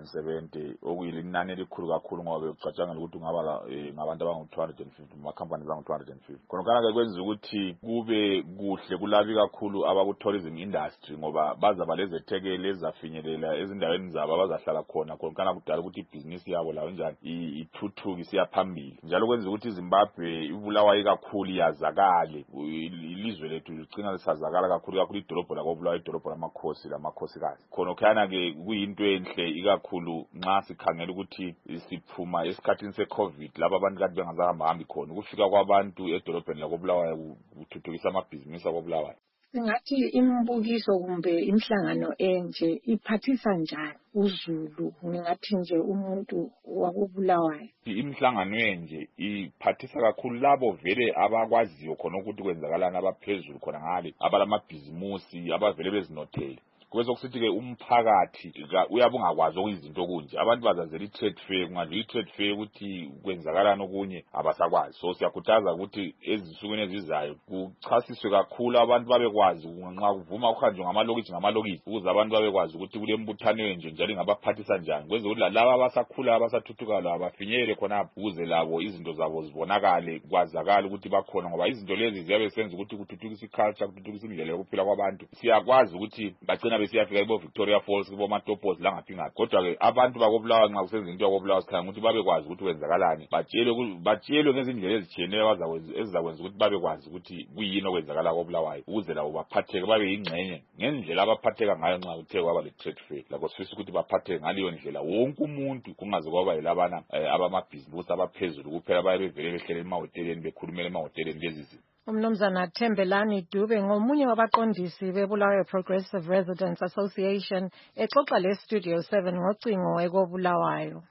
270 okuyilinani elikhulu kakhulu ngoba bekucatshangela ukuthi ngaba ngabantu abangu-250 amakhampani abangu-250. Khonokana-ke kwenza ukuthi kube kuhle kulabi kakhulu abaku-tourism industry ngoba bazaba lezethekeli ezafinyelela ezindaweni zabo abazahlala khona. Khonokana kudala ukuthi ibhizinisi yabo lawo njani ithuthuka isiya phambili, njalo kwenza ukuthi iZimbabwe ibulawayo kakhulu yazakale. Ilizwe lethu ligcina lisazakala kakhulu idolobho lakoBulawayo, idolobho lamakhosikazi. Khonokana-ke kuyinto enhle ikakhulu nxa sikhangela ukuthi siphuma esikhathini se-COVID laba abantu kade bengazahambi khona. Ukufika kwabantu edolobheni lakoBulawayo kuthuthukisa amabhizinisi akoBulawayo. Singathi imibukiso kumbe imhlangano enje iphathisa njani uZulu, ngingathi nje umuntu wakoBulawayo? Imhlangano enje iphathisa kakhulu labo vele abakwaziyo khona ukuthi kwenzakalana abaphezulu khona ngale abalamabhizimusi abavele bezinothele. Kwezokusithi-ke umphakathi uyabe ungakwazi okuyizinto kunje. Abantu bazazela i-trade fair, kungadlula i-trade fair ukuthi kwenzakalana okunye abasakwazi. So siyakhuthaza ukuthi ezinsukwini ezizayo kuchasiswe kakhulu abantu babekwazi nxa kuvuma kuhanjwe ngamalokitshi ukuze abantu babekwazi ukuthi kule mbuthano enje njalo ingabaphathisa njani. Kwenza ukuthi laba abasakhula abasathuthuka labo bafinyelele khonapho ukuze labo izinto zabo zibonakale, kwazakala ukuthi bakhona, ngoba izinto lezi ziyabe senza ukuthi kuthuthukise iculture, kuthuthukise indlela yokuphila kwabantu. Siyakwazi ukuthi bagcina besiyafika ibo Victoria Falls kibo Matopos la ngaphi ngaphi, kodwa-ke abantu bakoBulawayo nxa kusenza into yakoBulawayo sikhanga ukuthi babekwazi ukuthi kwenzakalani, batshelwe ngezindlela ezitshiyeneyo ezizakwenza ukuthi babekwazi ukuthi kuyini okwenzakala koBulawayo ukuze labo baphatheke babe yingxenye ngendlela abaphatheka ngayo nxa kuthe kwaba le-trade fair. Lakho sifisa ukuthi baphatheke ngaleyo ndlela wonke umuntu, kungaze kwaba yilabana abamabhizinisi abaphezulu kuphela baye bevele behlele emahoteleni bekhulumela emahoteleni lezi zinto. Umnumzana Thembelani Dube ngomunye wabaqondisi beBulawayo Progressive Residents Association exoxa leStudio 7 ngocingo ekoBulawayo.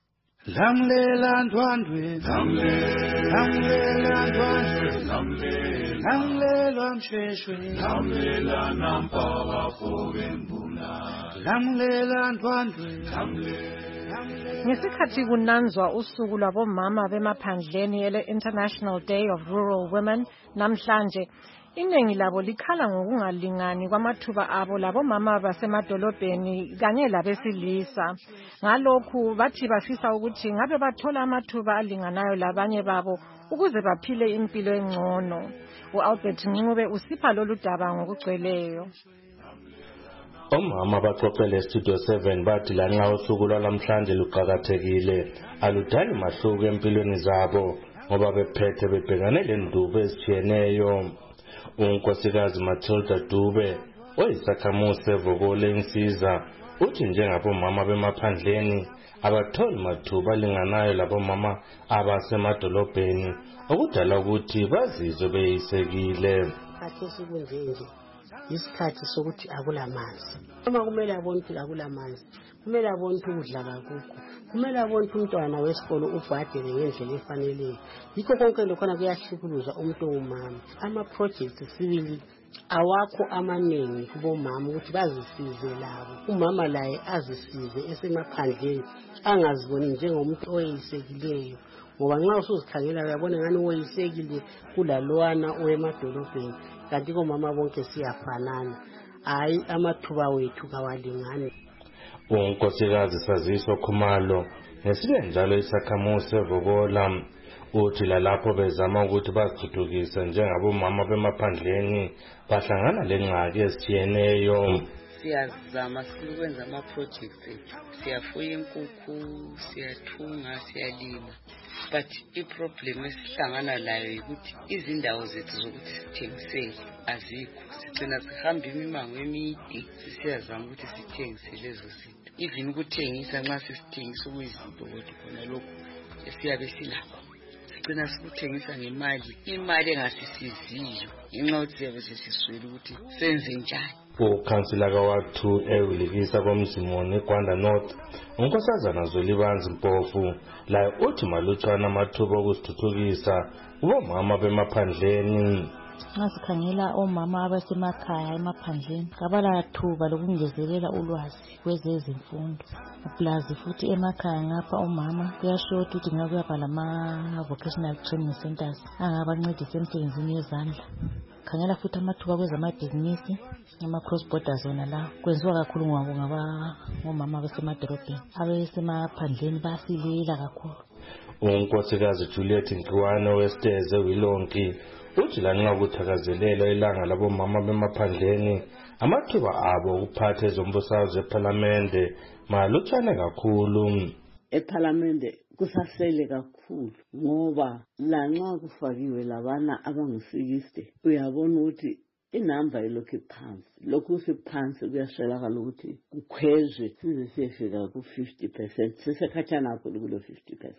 Lamlela ndwandwe, lamlela ndwandwe, lamlela msheshwe, lamlela nampaka fobembula, lamlela ndwandwe, Ngesikhathi kunanzwa usuku lwabomama bemaphandleni ele-International Day of Rural Women namhlanje, iningi labo likhala ngokungalingani kwamathuba abo labomama basemadolobheni kanye labesilisa. Ngalokhu bathi bafisa ukuthi ngabe bathola amathuba alinganayo labanye babo ukuze baphile impilo engcono. U-Albert Ncube usipha lolu daba ngokugcweleyo. Omama baxoxele Studio 7 bathi lanxa usuku lwalamhlanje luqakathekile aludali mahluko empilweni zabo ngoba bephethe bebhekane lendubo ezitshiyeneyo. Unkosikazi Matilda Dube oyisakhamuzi sevukole insiza uthi njengabomama bemaphandleni abatholi mathuba alinganayo labomama abasemadolobheni okudala ukuthi bazizwe beyisekile. Khathesi kunjenje isikhathi sokuthi akulamanzi. Uma kumele abone ukuthi akulamanzi, kumele abone ukuthi ukudla kakukho, kumele abone ukuthi umntwana wesikolo ubhadele ngendlela efaneleyo. Yikho konke lokhona kuyahlukuluza umuntu ongumama. Ama-projects sibili awakho amaningi kubomama ukuthi bazisize labo. Umama laye azisize esemaphandleni, angaziboni njengomuntu oyeyisekileyo, ngoba nxa usuzikhangela uyabona ngani oyeyisekile kulalwana oyemadolobheni, kanti komama bonke siyafanana. Hayi, amathuba wethu kawalingani. uNkosikazi Saziso Khumalo ngesinye njalo isakhamuzi eVokola uthi lalapho bezama ukuthi bazithuthukise njengabomama bemaphandleni bahlangana lengxaki ezitshiyeneyo. Siyazama sikwenza ama-projects ethu, siyafuya inkukhu, siyathunga, siyalima, but i-problem esihlangana layo ukuthi izindawo zethu zokuthi sithengisele azikho. Sigcina sihamba imimango emide siyazama ukuthi sithengise lezo zinto. Even ukuthengisa nxa sesithengisa okuyizinto kodwa khona lokho siyabe silapho. Sigcina sikuthengisa ngemali, imali engasisiziyo ngenxa yokuthi siyabe sesiswele ukuthi senze njani. Ukhansila kaWard 2 eWilikisa komzimoni eGwanda North uNkosazana Zwelibanzi Mpofu la uthi malutshwana amathuba okuzithuthukisa ubomama bemaphandleni. Nxa sikhangela omama abasemakhaya emaphandleni kabala thuba lokungezelela ulwazi kwezezimfundo. Plus futhi emakhaya ngapha omama kuyashota ukuthi ngabe kuyaba lama-vocational training centers angabancedisa emsebenzini yezandla. Khangela futhi amathuba kwezamabhizinisi, ama-cross border zona la kwenziwa kakhulu ngomama abasemadolobheni. Abasemaphandleni basilela kakhulu. uNkosikazi Juliet Nkiwane wesiteze Wilonki uthi lanxa kuthakazelelwa ilanga labomama bemaphandleni amathuba abo okuphatha ezombusazwe ePhalamende malutshwane kakhulu. ePhalamende kusasele kakhulu ngoba lanxa kufakiwe labana abangu-60 uyabona ukuthi inamba ilokhu iphansi. Lokhu siphansi kuyaswelakala ukuthi kukhwezwe size siyefika ku-50%, sisekhatshana kakhulu kulo 50%.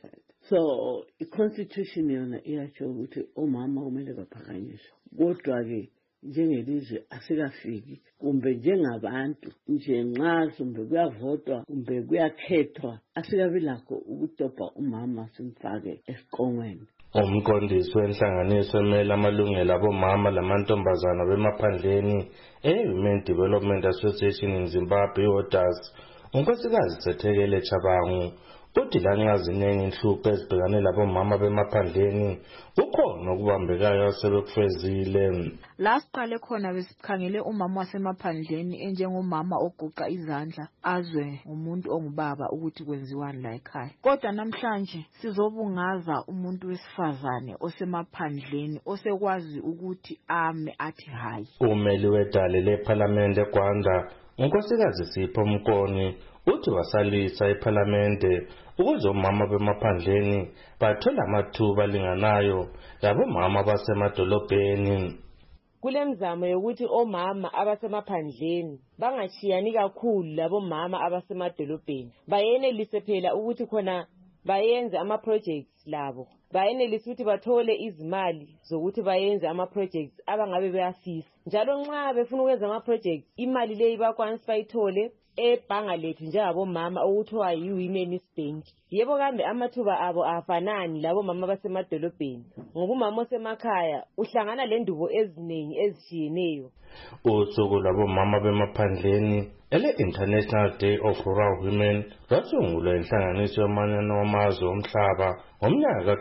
So i-constitution yona iyatsho ukuthi omama kumele baphakanyiswe, kodwa-ke njengelizwe asikafiki, kumbe njengabantu nje nxa kumbe kuyavotwa kumbe kuyakhethwa asikabi lakho ukudobha umama simfake esiqongweni. Umqondisi wenhlanganiso emele amalungelo abomama lamantombazana bemaphandleni e-Women Development Association in Zimbabwe iWODAS uNkosikazi Sethekele Chabangu uthi lanxa ziningi inhlupho ezibhekane labomama bemaphandleni kukhona okubambekayo asebekufezile. La siqale khona besikhangele umama wasemaphandleni enjengomama oguqa izandla azwe umuntu ongubaba ukuthi kwenziwani la ekhaya. Kodwa namhlanje sizobungaza umuntu wesifazane osemaphandleni osekwazi ukuthi ame athi hayi. Umeli wedale lePhalamende eGwanda uNkosikazi Sipho Mkoni uthi wasalisa ePhalamende ukuze omama bemaphandleni bathola amathuba alinganayo labomama basemadolobheni. Kulemzamo yokuthi omama abasemaphandleni bangashiyani kakhulu labomama abasemadolobheni, bayenelise phela ukuthi khona bayenze ama-projects labo, bayenelise ukuthi bathole izimali zokuthi bayenze ama-projects abangabe beyafisa. Njalo nxa befuna ukwenza ama-projects imali leyi bakwanisa bayithole ebhanga lethu njengabomama okuthiwa yi-Women's Bank. Yebo kambe amathuba abo afanani labomama basemadolobheni, ngoba umama osemakhaya uhlangana lendubo eziningi ezishiyeneyo. Usuku lwabomama bemaphandleni ele-International Day of Rural Women lwasungulwa inhlanganiso yamanyano wamazwe omhlaba ngomnyaka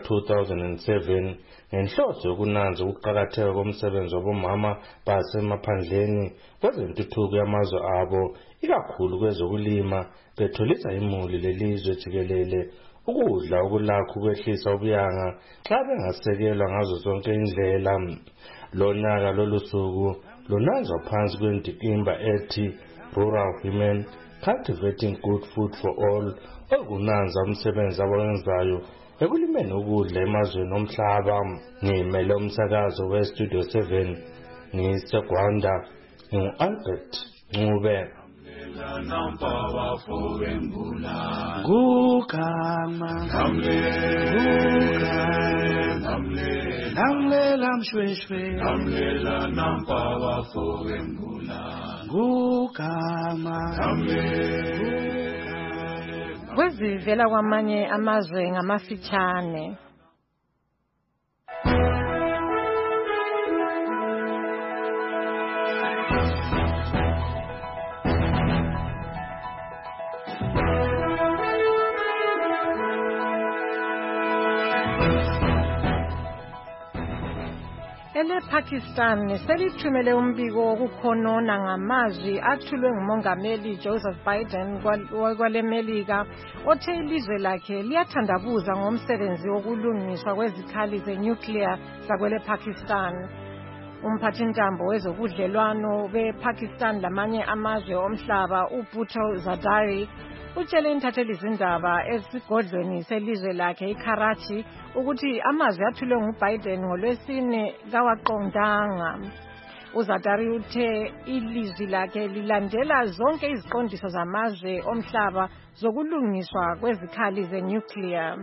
ka-2007 ngenhloso yokunanza ukuqakatheka komsebenzi wabomama basemaphandleni kwezentuthuko yamazwe abo ikakhulu kwezokulima betholisa imuli lelizwe jikelele ukudla okulakho ukwehlisa ubuyanga xa bengasekelwa ngazo zonke indlela. Lonyaka lolu suku lunanzwa phansi kwendikimba ethi Rural Women Cultivating Good Food for All okunanza umsebenzi abawenzayo ekulimeni ukudla emazweni omhlaba. Ngimele umsakazo weStudio 7 ngiseGwanda ngu-Albert Ncube. Gugama, Gamle, lamlela mshweshwe lamlela nampa bafo bembula ngugama kwezivela kwamanye amazwe ngamafitshane. Pakistan selithumele umbiko wokukhonona ngamazwi athulwe ngumongameli Joseph Biden kwale Melika othe ilizwe lakhe liyathandabuza ngomsebenzi wokulungiswa kwezikhali zenuclear zakwele Pakistan. Umphathintambo wezobudlelwano bePakistan lamanye amazwe omhlaba uBhutto Zardari utshele intathelizindaba esigodlweni selizwe lakhe iKarachi ukuthi amazwi athulwe nguBiden ngolwesine kawaqondanga. uZardari uthe ilizwi lakhe lilandela zonke iziqondiso zamazwe omhlaba zokulungiswa kwezikhali zenuclear.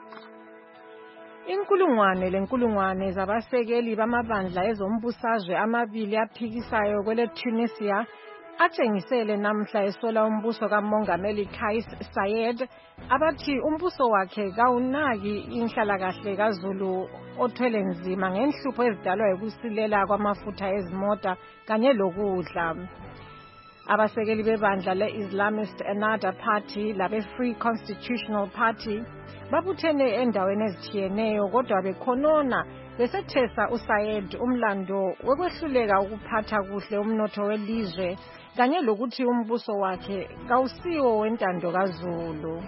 Inkulungwane zabasekeli bamabandla ezombusazwe amabili aphikisayo kwele Tunisia atshengisele namhla esola umbuso kamongameli Kais Saied abathi umbuso wakhe kawunaki inhlalakahle kaZulu othwele nzima ngenhlupho ezidalwa yikusilela kwamafutha ezimota kanye lokudla. Abasekeli bebandla le-Islamist Ennahda Party labe-Free Constitutional Party babuthene endaweni ezithiyeneyo kodwa bekhonona besethesa uSayed umlando wekwehluleka ukuphatha kuhle umnotho welizwe kanye lokuthi umbuso wakhe kawusiwo wentando kaZulu.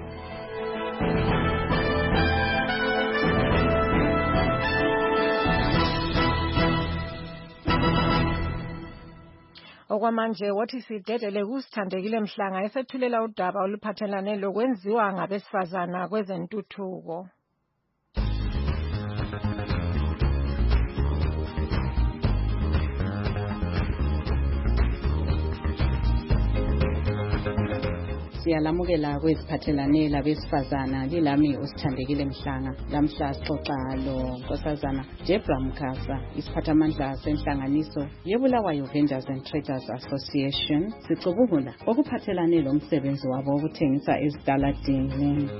Okwamanje wathi sidedele kusithandekile Mhlanga esethulela udaba oluphathelane lokwenziwa ngabesifazana kwezentuthuko. Siyalamukela kweziphathelane labesifazana lilami usithandekile Mhlanga. Lamhla sixoxa lo Nkosazana Debra Mkhasa, isiphathamandla senhlanganiso yeBulawayo Vendors and Traders Association, sicubungula okuphathelane lomsebenzi wabo wokuthengisa ezitaladini.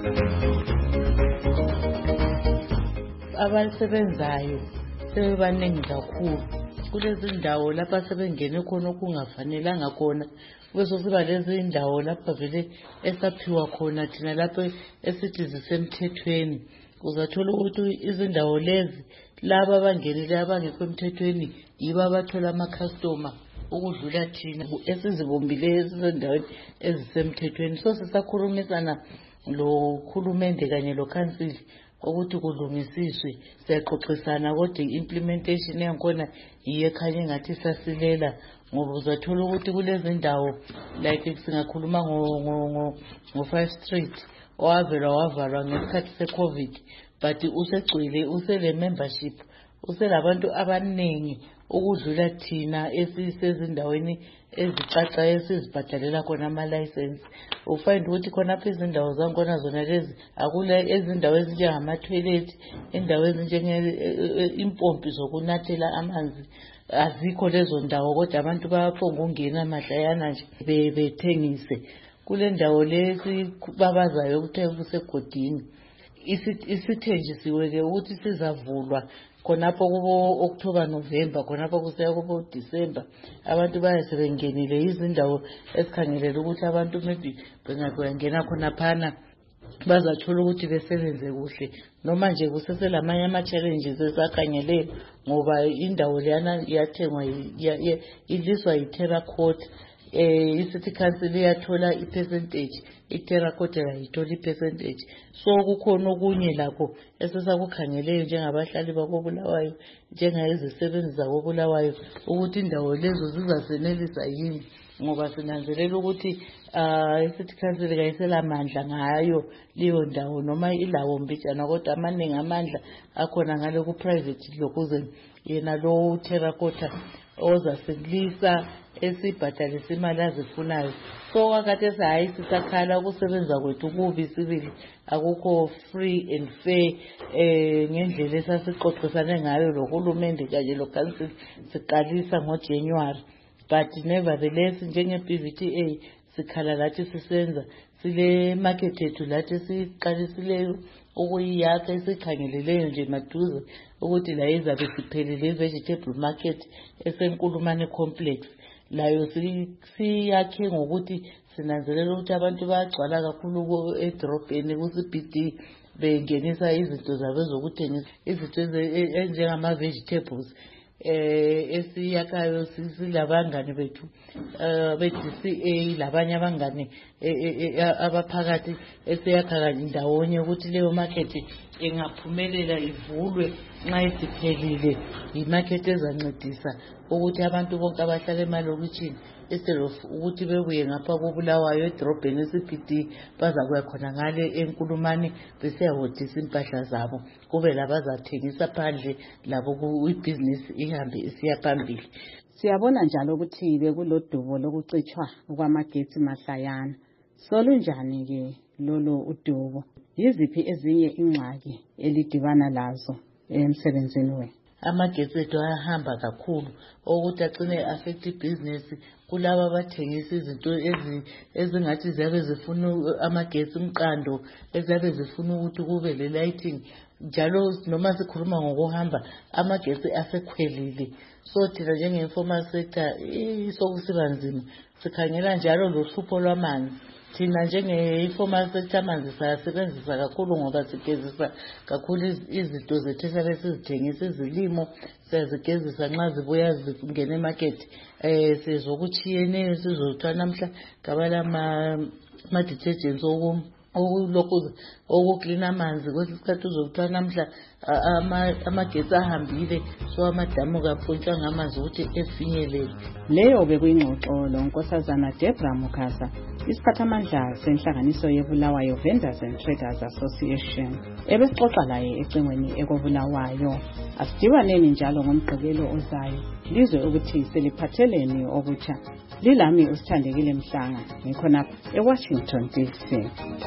Abasebenzayo sebebaningi kakhulu kulezi ndawo lapha sebengene khona okungafanelanga khona. Kusiba lezi indawo lapha vele esaphiwa khona thina lapha esithi zisemthethweni. Uzathola ukuthi izindawo lezi laba abangenile abangekho emthethweni yibo abathola ama-customer ukudlula thina esizibombile ezisendaweni ezisemthethweni. So sisakhulumisana lo khulumende kanye lo council ukuthi kulungisiswe, siyaxoxisana kodwa implementation yakhona yiye khanye ngathi sasilela. Ngoba uzathola ukuthi kulezi ndawo like singakhuluma ngo 5 Street wavalwa ngesikhathi se-COVID, but usegcwele usele membership uselabantu abaningi ukudlula thina esisezindaweni ezicaca esizibhadalela khona ama-license. Ufind ukuthi khonapha izindawo zakhona zona lezi akula ezindawo ezinjengama-toilet, indawo ezinjenge-impompi zokunathela amanzi azikho lezo ndawo, kodwa abantu bayaphonga ungena mahlayana nje bethengise. Kule ndawo lesi babazayo ukuthi kusegodini isithenjisiwe-ke ukuthi sizavulwa khonapho kubo October November, khonapho kuseya kubo December. Abantu bayasebengenile izindawo esikhangelela ukuthi abantu maybe bengakuyangena khonaphana bazathola ukuthi besebenze kuhle. Noma nje kuseselamanye ama-challenges esakhangele ngoba indawo leyana iyathengwa iliswa yi-terracotta. I-City Council iyathola i-percentage, i-terracotta yayithola i-percentage. So kukhona okunye lakho esesakukhangeleyo njengabahlali bakoBulawayo, njengayizisebenzi zakoBulawayo ukuthi indawo lezo zizasenelisa yini, ngoba sinanzelela ukuthi i-City Council kayiselamandla ngayo leyo ndawo noma ilawo mbijana, kodwa amaningi amandla akhona ngale ku-private lokuze yena lo terracotta ozasilisa esibhadalisa imali azifunayo. So kwakhathesi hayi sisakhala ukusebenza kwethu kubi sibili akukho free and fair ngendlela esasixoxisane ngayo lohulumende kanye lo-council siqalisa ngoJanuary. But nevertheless njenge-PVTA sikhala lathi sisenza sile market yethu lathi siqalisileyo ukuyiyakha esikhangeleleyo nje maduze ukuthi la izabe siphelile i-vegetable market esenkulumane complex. Layo siyakhe ngokuthi sinanzelela ukuthi abantu bayagcwala kakhulu edrobheni ku-CBD bengenisa izinto zabo zokuthengisa izinto enjengama-vegetables. Esiyakayo silabangane bethu be-DCA labanye abangane abaphakathi esiyakha kanye ndawonye ukuthi leyo market ingaphumelela ivulwe nxa isiphelile. Imarket ezancedisa ukuthi abantu bonke abahlala emalokitshini instead of ukuthi bebuye ngapha koBulawayo edrobheni eCBD bazakuya khona ngale enkulumane besiyahodisa impahla zabo kube labazathengisa phandle labo ibhizinisi ihambe isiya phambili. Siyabona njalo ukuthi bekulodubo lokucitshwa kwamagetsi mahlayana. Solunjani ke lolo udubo? Yiziphi ezinye ingxaki elidibana lazo emsebenzini wenu? Amagetsi ethu ayahamba kakhulu ukuthi agcine affect ibhizinisi kulabo abathengisa izinto ezingathi ziyabe zifuna amagetsi umqando eziyabe zifuna ukuthi kube le lighting njalo noma sikhuluma ngokuhamba amagetsi asekhwelile. So thina njenge-informal sector sokusiba nzima sikhangela njalo lohlupho lwamanzi. Thina njenge-informal sector amanzi sayasebenzisa kakhulu ngoba sigezisa kakhulu izinto zethu esabe sizithengisa izilimo siyazigezisa nxa zibuya zingena emarket. Sizokutshiyeneyo sizothiwa namhla ngabala ama-detergents okuklina amanzi kwesinye isikhathi uzokuthiwa namhla amagetsi ahambile so amadamu kaphuntsha ngamanzi ukuthi efinyelele. Leyo bekuyingxoxo lonkosazana Deborah Mukasa, isiphathamandla senhlanganiso yeBulawayo Vendors and Traders Association. Ebesixoxa laye ecingweni ekoBulawayo. Asidibaneni njalo ngomgqibelo ozayo lizwe ukuthi seliphatheleni okutsha. Lilami uSithandekile Mhlanga ngikhonapha eWashington DC.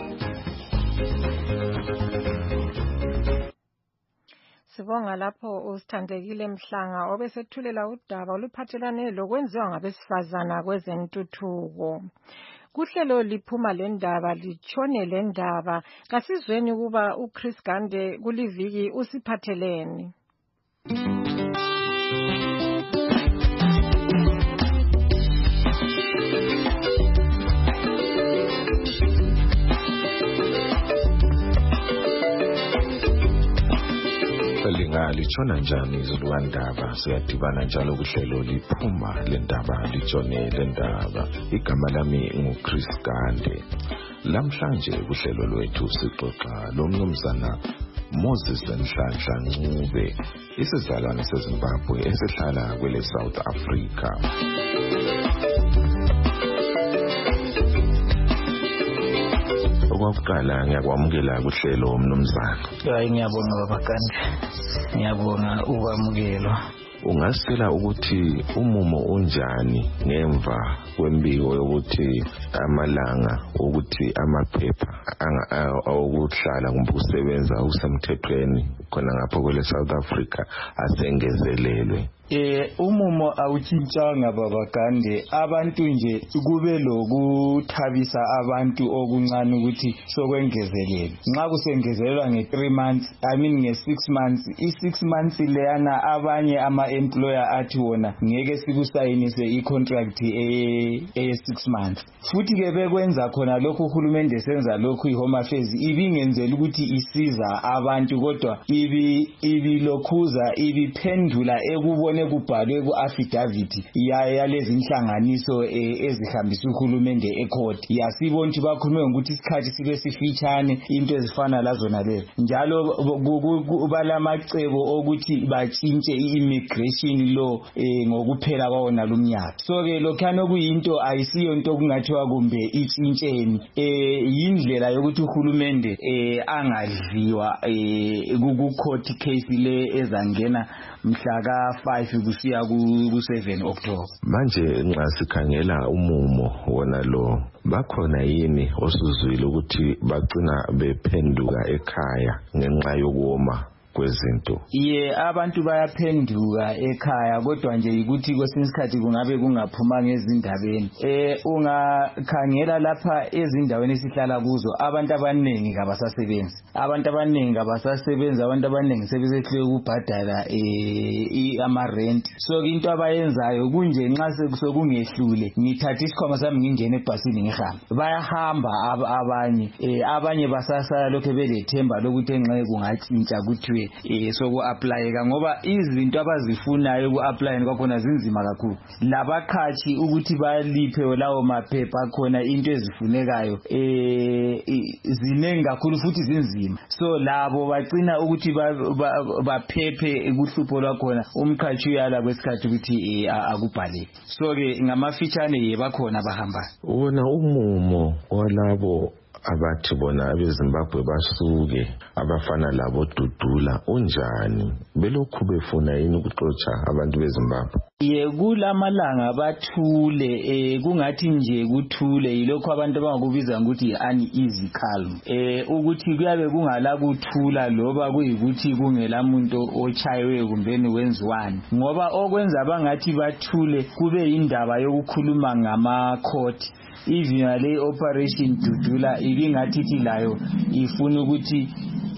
Sibonga lapho uSithandekile Mhlanga obesethulela udaba oluphathelane lokwenziwa ngabesifazana kwezentuthuko. Kuhlelo liphuma lendaba litshone lendaba kasizweni kuba uChris Gande kuliviki usiphatheleni. Litshona njani izilwandaba siyadibana njalo kuhlelo liphuma lendaba litshone lendaba. Igama lami nguChris Gande. Lamhlanje kuhlelo lwethu sixoxa lomnumzana Moses Nhlanhla Ncube, isizalwane seZimbabwe esihlala kwele South Africa. Okokuqala ngiyakwamukela kuhlelo umnumzana. Hayi ngiyabonga baba Gande. Ngiyabonga ukwamukelwa. Ungasitshela ukuthi umumo unjani ngemva kwembiko yokuthi amalanga ukuthi amaphepha okuhlala kumbe ukusebenza usemthethweni khona ngapha kwele South Africa asengezelelwe? Umumo awutshintshanga baba Gande. Abantu nje kube lokuthabisa abantu okuncane ukuthi sokwengezelelwe. Nxa kusengezelelwa nge3 months, nge6 months, i6 months leyana abanye ama-employer athi wona ngeke sikusayinise i-contract eye6 months. Futhi ke bekwenza khona lokhu uhulumende senza lokhu iHome Affairs ibingenzela ukuthi isiza abantu kodwa ibilokhuza ibiphendula ekubona kubhalwe ku-affidavit yalezi inhlanganiso ezihambisa uhulumende ecourt. Yasibona ukuthi bakhulume ngokuthi isikhathi sibe sifitshane into ezifana lazona lezi. Njalo balamacebo okuthi batshintshe i-immigration law ngokuphela kwawona lumnyaka. So ke lokhana okuyinto ayisiyo into okungathiwa kumbe itshintsheni. Yindlela yokuthi uhulumende angadliwa ku-court case le ezangena mhla ka5 5 kusiya ku7 October. Manje nxa sikhangela umumo wona lo bakhona yini osuzwile ukuthi bagcina bephenduka ekhaya ngenxa yokuoma kwezinto? Abantu bayaphenduka ekhaya kodwa nje ukuthi kwesinye isikhathi kungabe kungaphuma ngezindabeni. Ungakhangela lapha ezindaweni esihlala kuzo abantu abaningi kabasasebenzi. Abantu abaningi sebesehlule ukubhadala ama-rent. So into abayenzayo kunje nxa sokungehlule ngithatha isikhwama sami ngingene ebhasini ngihamba. Bayahamba abanye basasala lokho belethemba lokuthi enxe kungatshintsha kuthiwe soku-aplayeka ngoba izinto abazifunayo ku-aplayeni kwakhona zinzima kakhulu. Labaqhatshi ukuthi baliphe lawo maphepha akhona into ezifunekayo zinengi kakhulu futhi zinzima. So labo bagcina ukuthi baphephe kuhlupho lwakhona umqhatshi uyala kwesikhathi ukuthi akubhaleke. So ke ngamafitshane bakhona bahambayo. Wona umumo walabo abathi bona abeZimbabwe basuke abafana labo Dudula unjani? Belokhu befuna yini ukuxotsha abantu beZimbabwe? Kulamalanga bathule kungathi nje kuthule yilokho abantu abangakubiza ukuthi uneasy calm. Ukuthi kuyabe kungala kuthula loba kuyikuthi kungela muntu ochayiwe kumbeni wenziwani. Ngoba okwenza bangathi bathule kube indaba yokukhuluma ngama court. Even le operation Dudula ibingathi layo ifuna ukuthi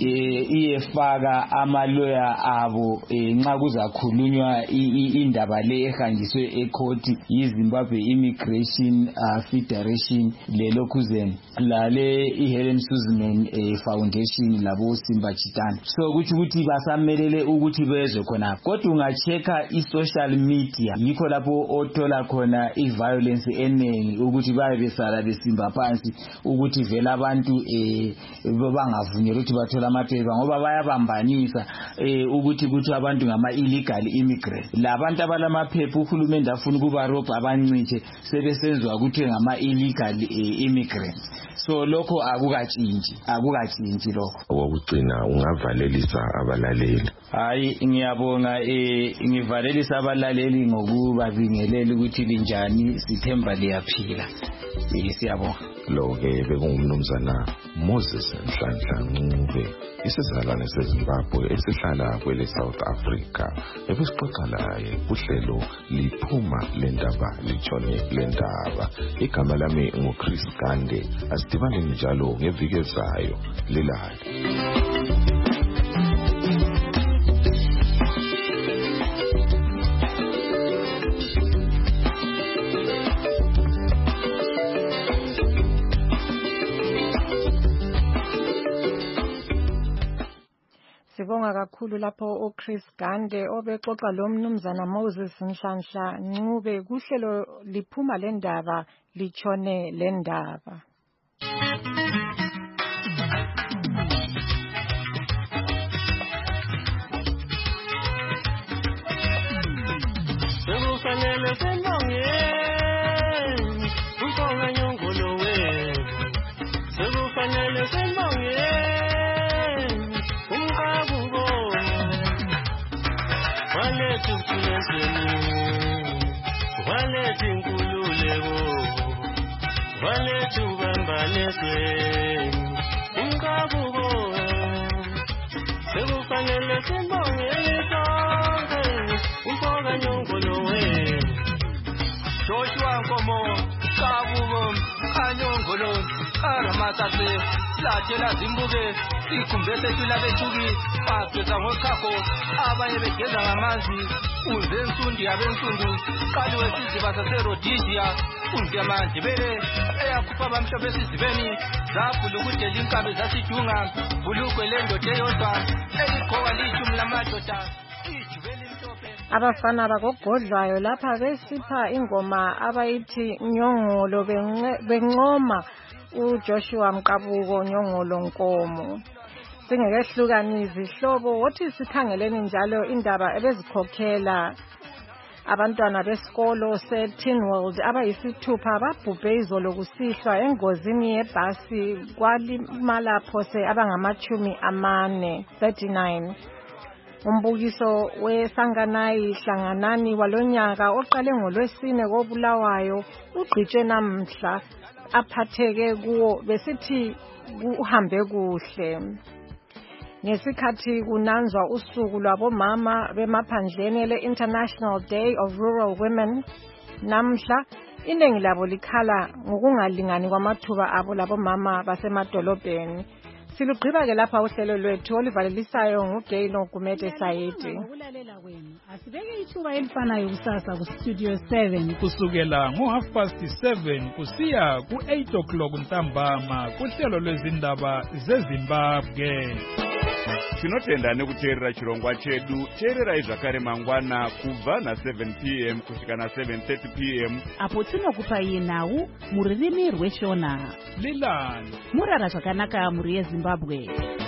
iyefaka amaloya abo nxa kuzakhulunywa indaba le ehanjiswe ecourt yiZimbabwe Immigration Federation lelokhuzeni lale iHelen Suzman Foundation labo Simba Chitani. So ukuthi basamelele ukuthi bezwe khona. Kodwa ungacheka i-social media yikho lapho othola khona i-violence enengi ukuthi besala besimba phansi ukuthi vela abantu bangavunyelwa ukuthi bathola amaphepha ngoba bayabambanisa ukuthi abantu ngama illegal immigrants. Labantu abalamaphepha uhulumende afuna ukubarobha abanciche sebesenzwa ukuthi ngama illegal immigrants. So lokho akukatshintshi lokho. Okugcina ungavalelisa abalaleli. Hayi ngiyabonga ngivalelisa abalaleli ngokubabingelela ukuthi linjani sithemba liyaphila. Siyabonga. Lo-ke bekungumnumzana Moses Nhlanhla Ncube, isizalwane seZimbabwe esihlala kwele South Africa. Ebesixoxa laye kuhlelo liphuma lendaba litshone lendaba. Igama lami nguChris Gande. Asidibane njalo ngeviki ezayo. Lilale. Sibonga kakhulu lapho uChris Gande obexoxa lo mnumzana Moses Nhlanhla Ncube kuhlelo liphuma lendaba litshone lendaba. Sekufanele sembongeni uNkonga Nyongolo wethu. Sekufanele sembongeni Walethi inkululeko, walethi ubambanesweni, umkabuko, sekufanele simbongeni sonke, uNkonga Nyongolo wethu. Joshua Nkomo, Kabuko, Kanyongolo, Aramatase, Latela Zimbuke, Ikumbe sethu bethuki, bageza ngokhapho, abanye begeza ngamanzi, uzensundi abensundu, qaliwe siziba saseRhodesia, undiyamandebele, eyakhupha abamhlophe esizibeni, zaphula ukudela inkabi zasidunga, bulukwe lendoda eyodwa, eligqoka lishumi lamadoda, ijubeli mhlophe. Abafana bakogodlayo lapha besipha ingoma abayithi Nyongolo bencoma uJoshua Mqabuko Nyongolo Nkomo. Singekehlukanizi ihlobo wothi sikhangeleni njalo indaba ebezikhokhela abantwana besikolo seTeenworld abayisithupha babhubhe izolo kusihlwa engozini yebhasi kwalimala phose abangamachumi amane 39. Umbukiso weSanganayi Hlanganani walonyaka oqale ngoLwesine koBulawayo ugqitshwe namhla aphatheke kuwo besithi uhambe kuhle. Ngesikhathi kunanzwa usuku lwabomama bemaphandleni le-International Day of Rural Women, namhla iningi labo likhala ngokungalingani kwamathuba abo labomama basemadolobheni. Silugqiba-ke lapha uhlelo lwethu oluvalelisayo nguGay noGumede Sayedi. Asibeke ithuba elifanayo kusasa kuStudio 7 kusukela ngo7:30 kusiya ku8 ntambama kuhlelo lwezindaba zeZimbabwe. Tinotenda nekuteerera chirongwa chedu. Teererai zvakare mangwana kubva na7 p.m. kusvika na7:30 p.m. apo tinokupai nhau mururimi rweShona. Lilani Murara zvakanaka muri yeZimbabwe.